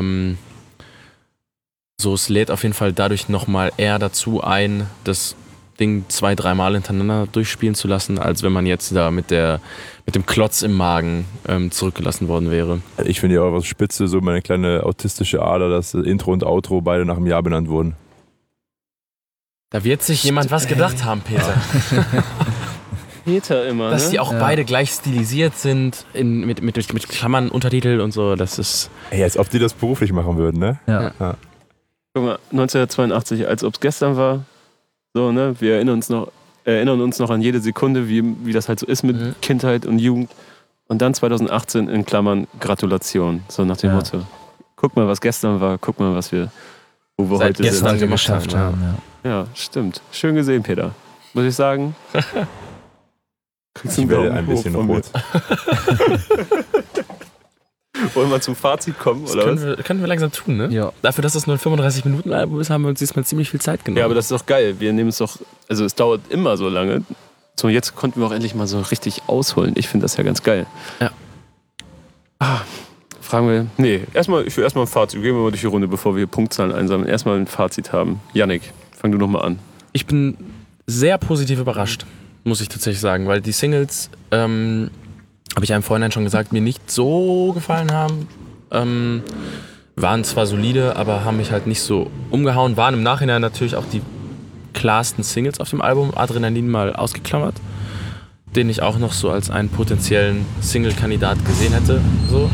so, es lädt auf jeden Fall dadurch nochmal eher dazu ein, das Ding 2-3 Mal hintereinander durchspielen zu lassen, als wenn man jetzt da mit dem Klotz im Magen zurückgelassen worden wäre. Ich finde ja auch was spitze, so meine kleine autistische Ader, dass Intro und Outro beide nach einem Jahr benannt wurden. Da wird sich jemand was gedacht haben, Peter. Peter immer, Dass ne? die auch beide gleich stilisiert sind, mit Klammern, Untertitel und so, das ist... Ey, als ob die das beruflich machen würden, ne? Ja. Guck mal, 1982, als ob es gestern war. So, ne? Wir erinnern uns noch an jede Sekunde, wie das halt so ist mit Kindheit und Jugend. Und dann 2018 in Klammern Gratulation. So nach dem Ja. Motto. Guck mal, was gestern war, guck mal, wo wir Seit heute gestern sind. gemacht geschafft haben, haben. Ja. Ja, stimmt. Schön gesehen, Peter. Muss ich sagen. Kriegst Ich einen werde Daumen ein hoch bisschen von mir. rot. Wollen wir zum Fazit kommen, Das oder können was? wir langsam tun, ne? Ja. Dafür, dass das nur ein 35-Minuten-Album ist, haben wir uns diesmal ziemlich viel Zeit genommen. Ja, aber das ist doch geil. Wir nehmen es doch, also es dauert immer so lange. So, jetzt konnten wir auch endlich mal so richtig ausholen. Ich finde das ja ganz geil. Ja. Fragen wir, nee, ich will erstmal ein Fazit. Gehen wir mal durch die Runde, bevor wir hier Punktzahlen einsammeln. Erstmal ein Fazit haben. Yannick, fang du nochmal an. Ich bin sehr positiv überrascht, muss ich tatsächlich sagen, weil die Singles, habe ich einem Freund schon gesagt, mir nicht so gefallen haben. Waren zwar solide, aber haben mich halt nicht so umgehauen. Waren im Nachhinein natürlich auch die klarsten Singles auf dem Album, Adrenalin mal ausgeklammert, den ich auch noch so als einen potenziellen Single-Kandidat gesehen hätte. So.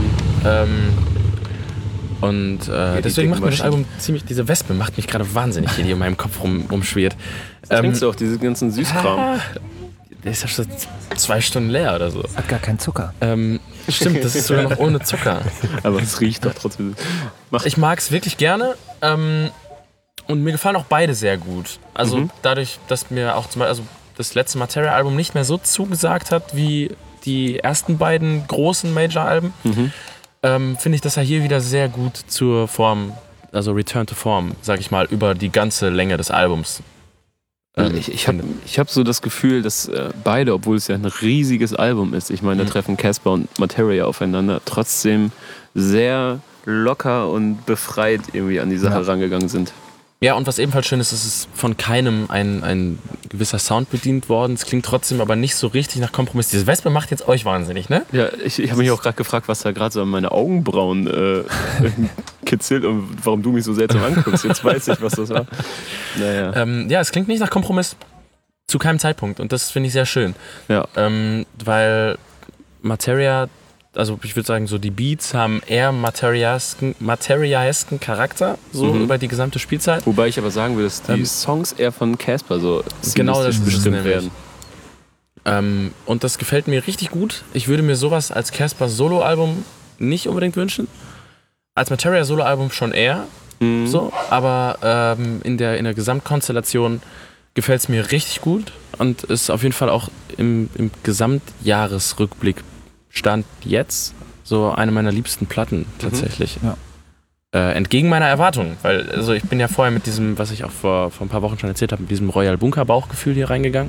Und deswegen macht mir das Album ziemlich, diese Wespe macht mich gerade wahnsinnig, die in meinem Kopf rumschwirrt. Trinkst du auch diese ganzen Süßkram? Der ist ja schon 2 Stunden leer oder so. Hat gar keinen Zucker. Stimmt, das ist sogar noch ohne Zucker. Aber es riecht doch trotzdem. Ich mag es wirklich gerne. Und mir gefallen auch beide sehr gut. Also dadurch, dass mir auch zum Beispiel das letzte Materia-Album nicht mehr so zugesagt hat wie die ersten beiden großen Major-Alben, finde ich das ja hier wieder sehr gut zur Form, also Return to Form, sag ich mal, über die ganze Länge des Albums. Ich hab so das Gefühl, dass beide, obwohl es ja ein riesiges Album ist, ich meine, da treffen Casper und Materia aufeinander, trotzdem sehr locker und befreit irgendwie an die Sache rangegangen sind. Ja, und was ebenfalls schön ist, es ist von keinem ein gewisser Sound bedient worden. Es klingt trotzdem aber nicht so richtig nach Kompromiss. Diese Wespe macht jetzt euch wahnsinnig, ne? Ja, ich habe mich auch gerade gefragt, was da gerade so an meine Augenbrauen kitzelt und warum du mich so seltsam anguckst. Jetzt weiß ich, was das war. Naja. Ja, es klingt nicht nach Kompromiss zu keinem Zeitpunkt und das finde ich sehr schön. Ja. Weil Materia also ich würde sagen, so die Beats haben eher Materia-esken Charakter, so über die gesamte Spielzeit. Wobei ich aber sagen würde, dass die Songs eher von Casper so Genau, das ist bestimmt nämlich. werden. Und das gefällt mir richtig gut. Ich würde mir sowas als Casper Solo-Album nicht unbedingt wünschen. Als Materia Solo-Album schon eher. So, aber in der Gesamtkonstellation gefällt es mir richtig gut und ist auf jeden Fall auch im Gesamtjahresrückblick Stand jetzt so eine meiner liebsten Platten tatsächlich. Ja. Entgegen meiner Erwartungen, weil also ich bin ja vorher mit diesem, was ich auch vor ein paar Wochen schon erzählt habe, mit diesem Royal Bunker Bauchgefühl hier reingegangen.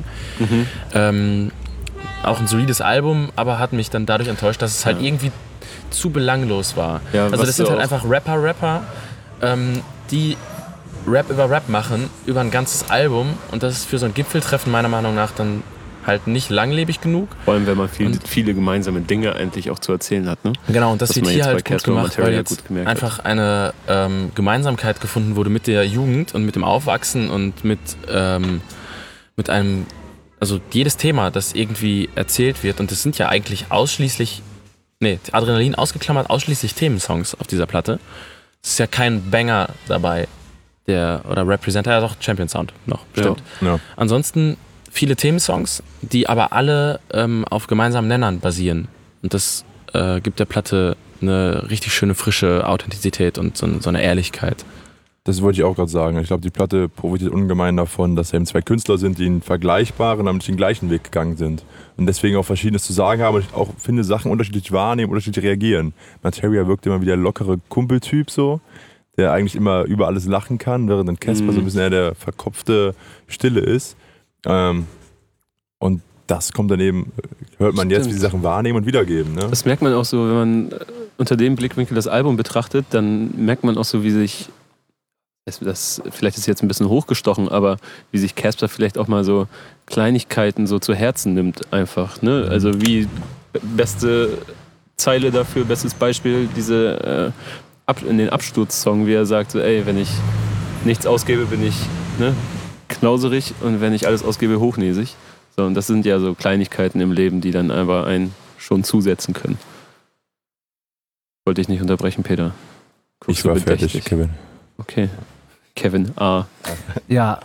Auch ein solides Album, aber hat mich dann dadurch enttäuscht, dass es halt irgendwie zu belanglos war. Ja, also das sind halt einfach Rapper, die Rap über Rap machen, über ein ganzes Album, und das ist für so ein Gipfeltreffen meiner Meinung nach dann halt nicht langlebig genug. Vor allem, wenn man viele gemeinsame Dinge eigentlich auch zu erzählen hat. Ne? Genau, und das wird hier halt gut gemacht, weil jetzt einfach hat. eine Gemeinsamkeit gefunden wurde mit der Jugend und mit dem Aufwachsen und mit einem, also jedes Thema, das irgendwie erzählt wird, und das sind ja eigentlich Adrenalin ausgeklammert, ausschließlich Themensongs auf dieser Platte. Es ist ja kein Banger dabei, oder Representer, ja doch, Champion Sound noch, stimmt. Ja. Ansonsten viele Themensongs, die aber alle auf gemeinsamen Nennern basieren. Und das gibt der Platte eine richtig schöne, frische Authentizität und so eine Ehrlichkeit. Das wollte ich auch gerade sagen. Ich glaube, die Platte profitiert ungemein davon, dass eben zwei Künstler sind, die einen vergleichbaren, aber nicht den gleichen Weg gegangen sind. Und deswegen auch Verschiedenes zu sagen haben und ich auch finde, Sachen unterschiedlich wahrnehmen, unterschiedlich reagieren. Materia wirkt immer wie der lockere Kumpeltyp so, der eigentlich immer über alles lachen kann, während dann Casper so ein bisschen eher der verkopfte Stille ist. Und das kommt dann eben, hört man jetzt, wie die Sachen wahrnehmen und wiedergeben. Ne? Das merkt man auch so, wenn man unter dem Blickwinkel das Album betrachtet, dann merkt man auch so, wie sich, vielleicht ist es jetzt ein bisschen hochgestochen, aber wie sich Casper vielleicht auch mal so Kleinigkeiten so zu Herzen nimmt einfach. Ne? Also wie beste Zeile dafür, bestes Beispiel, diese in den Absturzsong, wie er sagt, so, ey, wenn ich nichts ausgebe, bin ich knauserig, und wenn ich alles ausgebe, hochnäsig. So, und das sind ja so Kleinigkeiten im Leben, die dann einfach einen schon zusetzen können. Wollte ich nicht unterbrechen, Peter. Guckst Ich war du bedächtig. fertig, Kevin. Okay. Kevin A. Ja,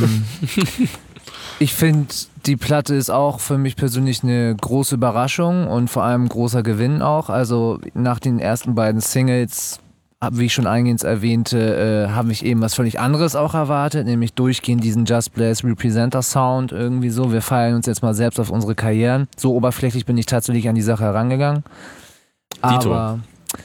ich finde, die Platte ist auch für mich persönlich eine große Überraschung und vor allem ein großer Gewinn auch. Also nach den ersten beiden Singles, wie ich schon eingehend erwähnte, habe ich eben was völlig anderes auch erwartet, nämlich durchgehend diesen Just Blaze Representer Sound irgendwie so. Wir feiern uns jetzt mal selbst auf unsere Karrieren. So oberflächlich bin ich tatsächlich an die Sache herangegangen. Dito. Aber,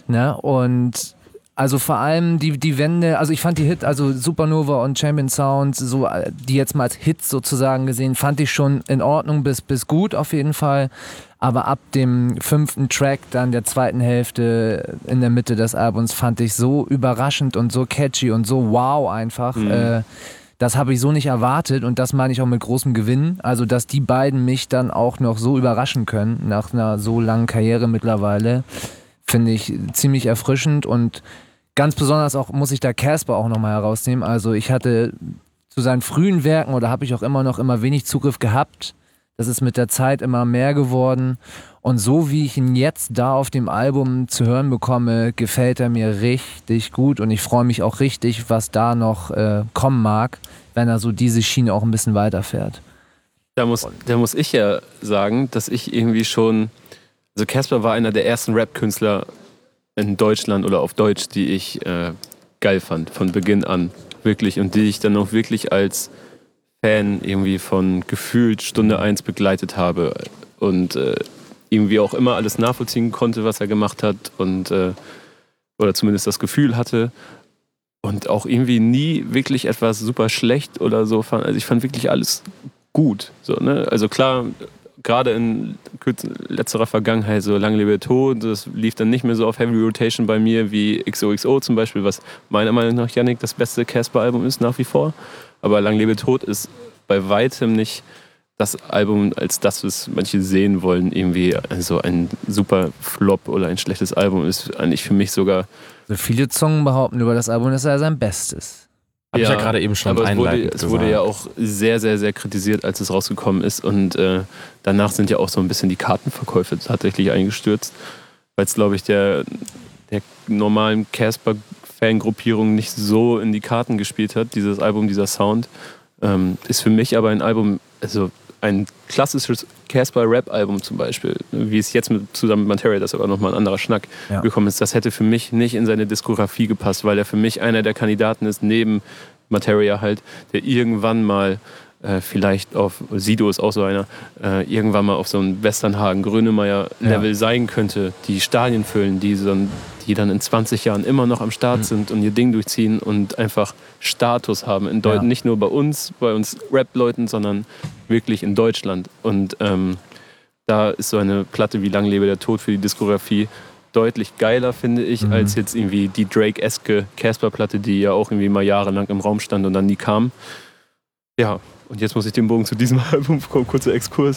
und also vor allem die Wende, also ich fand die Hit, also Supernova und Champion Sound, so, die jetzt mal als Hits sozusagen gesehen, fand ich schon in Ordnung bis gut auf jeden Fall. Aber ab dem 5. Track, dann der zweiten Hälfte in der Mitte des Albums, fand ich so überraschend und so catchy und so wow einfach. Das habe ich so nicht erwartet, und das meine ich auch mit großem Gewinn. Also, dass die beiden mich dann auch noch so überraschen können, nach einer so langen Karriere mittlerweile, finde ich ziemlich erfrischend. Und ganz besonders auch muss ich da Casper auch nochmal herausnehmen. Also ich hatte zu seinen frühen Werken, oder habe ich auch immer wenig Zugriff gehabt. Das ist mit der Zeit immer mehr geworden. Und so wie ich ihn jetzt da auf dem Album zu hören bekomme, gefällt er mir richtig gut. Und ich freue mich auch richtig, was da noch kommen mag, wenn er so diese Schiene auch ein bisschen weiterfährt. Da muss ich ja sagen, dass ich irgendwie schon, also Casper war einer der ersten Rap-Künstler in Deutschland oder auf Deutsch, die ich geil fand, von Beginn an, wirklich. Und die ich dann auch wirklich als Fan irgendwie von gefühlt Stunde 1 begleitet habe und irgendwie auch immer alles nachvollziehen konnte, was er gemacht hat, und oder zumindest das Gefühl hatte, und auch irgendwie nie wirklich etwas super schlecht oder so fand. Also ich fand wirklich alles gut. So, ne? Also klar, gerade in letzterer Vergangenheit, so Lang lebe Tod, das lief dann nicht mehr so auf Heavy Rotation bei mir wie XOXO zum Beispiel, was meiner Meinung nach, Yannick, das beste Casper-Album ist nach wie vor. Aber Lang lebe Tod ist bei weitem nicht das Album, als das, was manche sehen wollen, irgendwie also ein super Flop oder ein schlechtes Album ist eigentlich für mich sogar. So viele Zungen behaupten über das Album, dass er sein Bestes. Hab ich ja gerade eben schon einleitend gesagt. Es wurde ja auch sehr, sehr, sehr kritisiert, als es rausgekommen ist, und danach sind ja auch so ein bisschen die Kartenverkäufe tatsächlich eingestürzt. weil es, glaube ich, der normalen Casper-Fangruppierung nicht so in die Karten gespielt hat, dieses Album, dieser Sound. Ist für mich aber ein Album, also ein klassisches Casper-Rap-Album zum Beispiel, wie es jetzt zusammen mit Materia, das ist aber nochmal ein anderer Schnack, gekommen ist, das hätte für mich nicht in seine Diskografie gepasst, weil er für mich einer der Kandidaten ist, neben Materia halt, der irgendwann mal vielleicht auf, Sido ist auch so einer, irgendwann mal auf so einem Westernhagen-Grönemeyer-Level sein könnte, die Stadien füllen, die dann in 20 Jahren immer noch am Start sind und ihr Ding durchziehen und einfach Status haben. Nicht nur bei uns Rap-Leuten, sondern wirklich in Deutschland. Und da ist so eine Platte wie Lang lebe der Tod für die Diskografie deutlich geiler, finde ich, als jetzt irgendwie die Drake-eske Casper-Platte, die ja auch irgendwie mal jahrelang im Raum stand und dann nie kam. Ja, und jetzt muss ich den Bogen zu diesem Album kommen, kurzer Exkurs.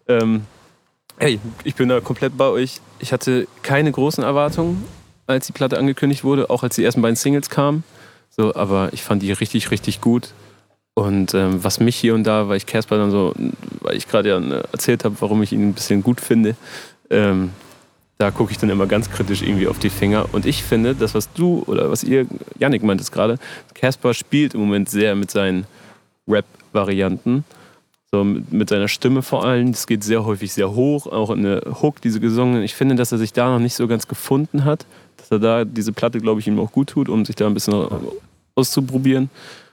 Hey, ich bin da komplett bei euch. Ich hatte keine großen Erwartungen, als die Platte angekündigt wurde, auch als die ersten beiden Singles kamen. So, aber ich fand die richtig, richtig gut. Und was mich hier und da, weil ich Casper dann so, weil ich gerade ja erzählt habe, warum ich ihn ein bisschen gut finde, da gucke ich dann immer ganz kritisch irgendwie auf die Finger. Und ich finde, das, was du oder was ihr, Yannick meint es gerade, Casper spielt im Moment sehr mit seinen Rap-Varianten. So mit seiner Stimme vor allem. Das geht sehr häufig sehr hoch, auch in der Hook, diese gesungenen. Ich finde, dass er sich da noch nicht so ganz gefunden hat. Dass er da diese Platte, glaube ich, ihm auch gut tut, um sich da ein bisschen auszuprobieren.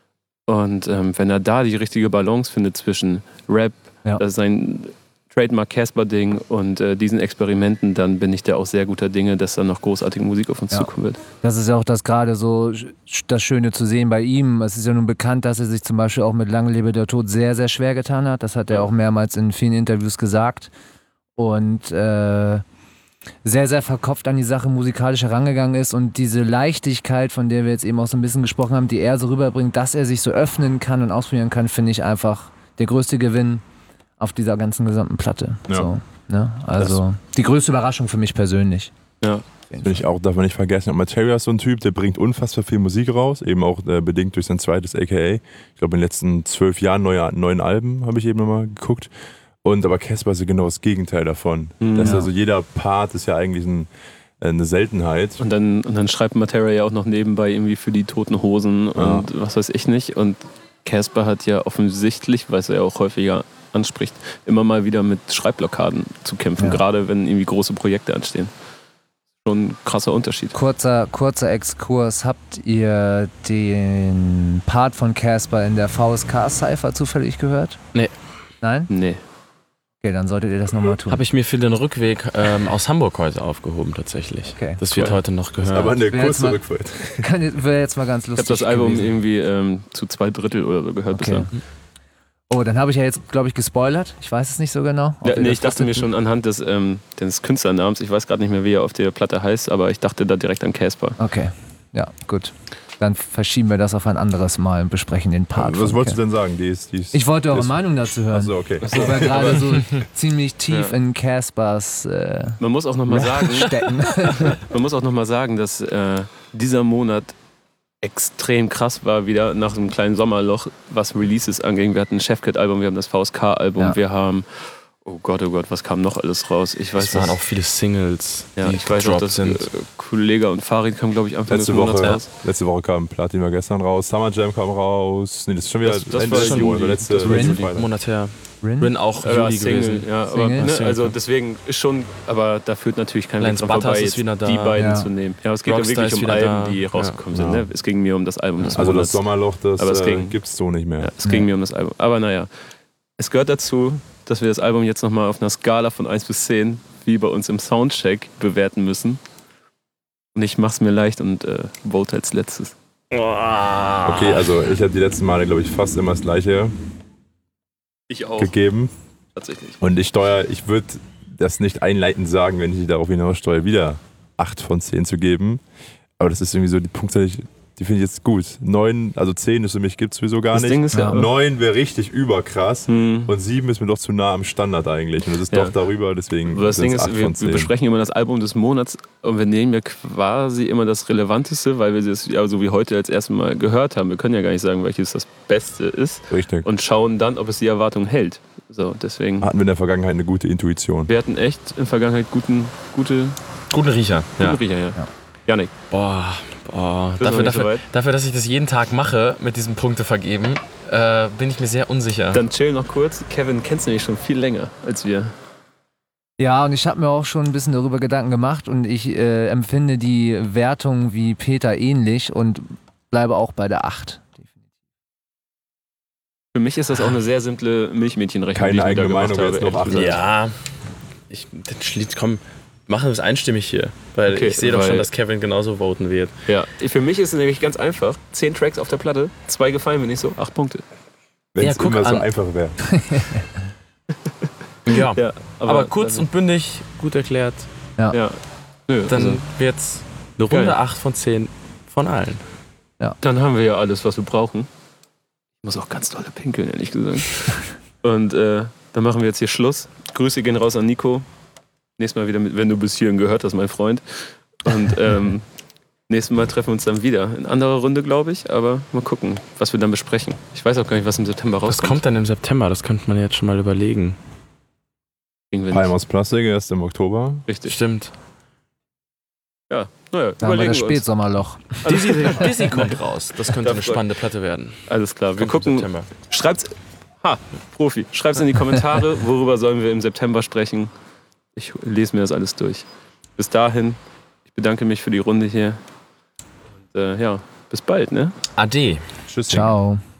Und wenn er da die richtige Balance findet zwischen Rap, das ist sein Trademark Casper-Ding und diesen Experimenten, dann bin ich da auch sehr guter Dinge, dass da noch großartige Musik auf uns zukommen wird. Das ist ja auch das gerade so das Schöne zu sehen bei ihm. Es ist ja nun bekannt, dass er sich zum Beispiel auch mit Lang lebe der Tod sehr, sehr schwer getan hat. Das hat er auch mehrmals in vielen Interviews gesagt. Und sehr, sehr verkopft an die Sache musikalisch herangegangen ist und diese Leichtigkeit, von der wir jetzt eben auch so ein bisschen gesprochen haben, die er so rüberbringt, dass er sich so öffnen kann und ausprobieren kann, finde ich einfach der größte Gewinn auf dieser ganzen gesamten Platte. Ja. So, ne? Also die größte Überraschung für mich persönlich. Ja. Bin ich auch, darf man nicht vergessen. Und Materia ist so ein Typ, der bringt unfassbar viel Musik raus, eben auch bedingt durch sein zweites AKA. Ich glaube, in den letzten 12 Jahren neuen Alben habe ich eben nochmal geguckt. Und aber Casper ist genau das Gegenteil davon. Das ist also jeder Part ist ja eigentlich eine Seltenheit. Und dann schreibt Materia ja auch noch nebenbei irgendwie für die Toten Hosen und was weiß ich nicht. Und Casper hat ja offensichtlich, was er ja auch häufiger anspricht, immer mal wieder mit Schreibblockaden zu kämpfen, gerade wenn irgendwie große Projekte anstehen. Schon ein krasser Unterschied. Kurzer Exkurs. Habt ihr den Part von Casper in der VSK-Cypher zufällig gehört? Nee. Nein? Nee. Okay, dann solltet ihr das nochmal tun. Habe ich mir für den Rückweg aus Hamburg heute aufgehoben, tatsächlich. Okay. Das wird heute noch gehört. Aber eine Wer jetzt kurze mal- Rückfahrt. Wäre jetzt mal ganz Ich habe lustig das Album gewesen. irgendwie zu 2/3 oder so gehört Okay. bisher. Oh, dann habe ich ja jetzt, glaube ich, gespoilert. Ich weiß es nicht so genau. Ob Ja, ihr nee, das ich dachte mir wusstet. schon anhand des Künstlernamens, ich weiß gerade nicht mehr, wie er auf der Platte heißt, aber ich dachte da direkt an Casper. Okay, ja, gut. Dann verschieben wir das auf ein anderes Mal und besprechen den Part. Was von wolltest du Casper. denn sagen? Ich wollte eure Meinung dazu hören. Achso, okay. Wo wir gerade so ziemlich tief in Caspers Man muss auch nochmal sagen, stecken. dass dieser Monat extrem krass war, wieder nach so einem kleinen Sommerloch, was Releases anging. Wir hatten ein Chefkit-Album, wir haben das VSK-Album, wir haben, oh Gott, was kam noch alles raus? Ich weiß Es waren dass- auch viele Singles, ja, die ich weiß auch, gedroppt dass sind. Kollega und Farid kam, glaube ich, Anfang des Monats raus. Letzte Woche kam Platin war gestern raus, Summer Jam kam raus. Nee, das ist schon wieder Das Ende war des schon Juni, Juli. letzte Das war letzte Juli. Freitag. Monat her. Rin? Rin auch Juli gewesen. Ja, aber, Single? ne, Single. also deswegen ist schon, aber da führt natürlich kein Weg Lance dran Butters vorbei, ist jetzt wieder da. die beiden Ja. zu nehmen. Ja, es geht ja Rockstar wirklich ist um wieder Alben, da. die rausgekommen sind. Ja. Ne? Es ging mir um das Album des Also Monats. das Sommerloch, das Aber es ging- gibt es so nicht mehr. Ja, es ging mir um das Album. Aber naja, es gehört dazu, dass wir das Album jetzt nochmal auf einer Skala von 1 bis 10, wie bei uns im Soundcheck, bewerten müssen. Und ich mach's mir leicht und vote als letztes. Okay, also ich habe die letzten Male, glaube ich, fast immer das gleiche Ich auch, gegeben. tatsächlich. Und ich würde das nicht einleitend sagen, wenn ich darauf hinaus steuere, wieder 8 von 10 zu geben. Aber das ist irgendwie so die Punktzahl, die finde ich jetzt gut. 9, also 10 ist für mich, gibt es sowieso gar Das nicht. Ding ist ja, 9 wäre richtig überkrass. Hm. Und 7 ist mir doch zu nah am Standard eigentlich. Und das ist Ja. doch darüber, deswegen Aber das Ding sind's ist, 8 wir von 10. besprechen immer das Album des Monats und wir nehmen ja quasi immer das Relevanteste, weil wir das ja so wie heute als erstes Mal gehört haben. Wir können ja gar nicht sagen, welches das Beste ist Richtig. und schauen dann, ob es die Erwartung hält. So, deswegen. Hatten wir in der Vergangenheit eine gute Intuition. Wir hatten echt in der Vergangenheit gute Guten Riecher. Ja. Guten Riecher, ja. Janik, Boah. bist du noch nicht so weit? Dafür, dass ich das jeden Tag mache mit diesem Punkte vergeben, bin ich mir sehr unsicher. Dann chill noch kurz. Kevin kennst du nämlich schon viel länger als wir. Ja, und ich habe mir auch schon ein bisschen darüber Gedanken gemacht und ich empfinde die Wertung wie Peter ähnlich und bleibe auch bei der 8. Für mich ist das auch eine sehr simple Milchmädchenrechnung, die Keine ich mir da eigene gemacht Meinung, habe. jetzt noch ehrlich gesagt. Ja, komm, machen wir es einstimmig hier, weil Okay, ich sehe doch weil- schon, dass Kevin genauso voten wird. Ja, für mich ist es nämlich ganz einfach. 10 Tracks auf der Platte, 2 gefallen mir nicht so, 8 Punkte. Wenn Ja, es guck immer so an. einfach wäre. Ja, Ja, aber kurz und bündig, gut erklärt. Ja. Nö, Dann also, wird's eine Runde Geil. 8 von 10 von allen. dann haben wir ja alles, was wir brauchen. Ich muss auch ganz dolle pinkeln, ehrlich gesagt. Und dann machen wir jetzt hier Schluss. Grüße gehen raus an Nico. Nächstes Mal wieder, wenn du bis hierhin gehört hast, mein Freund. Und nächstes Mal treffen wir uns dann wieder. In anderer Runde, glaube ich. Aber mal gucken, was wir dann besprechen. Ich weiß auch gar nicht, was im September Was rauskommt. kommt dann im September? Das könnte man jetzt schon mal überlegen. Kriegen wir Palm nicht. aus Plastik, erst im Oktober. Richtig. Stimmt. Ja, naja, Da haben wir überlegen das wir uns. Spätsommerloch. Dizzy kommt raus. Das könnte eine spannende Platte werden. Alles klar, wir Kommt im gucken. September. Schreibt's. Profi. Schreibt's in die Kommentare, worüber sollen wir im September sprechen. Ich lese mir das alles durch. Bis dahin, ich bedanke mich für die Runde hier. Und ja, bis bald, ne? Ade. Tschüss. Ciao.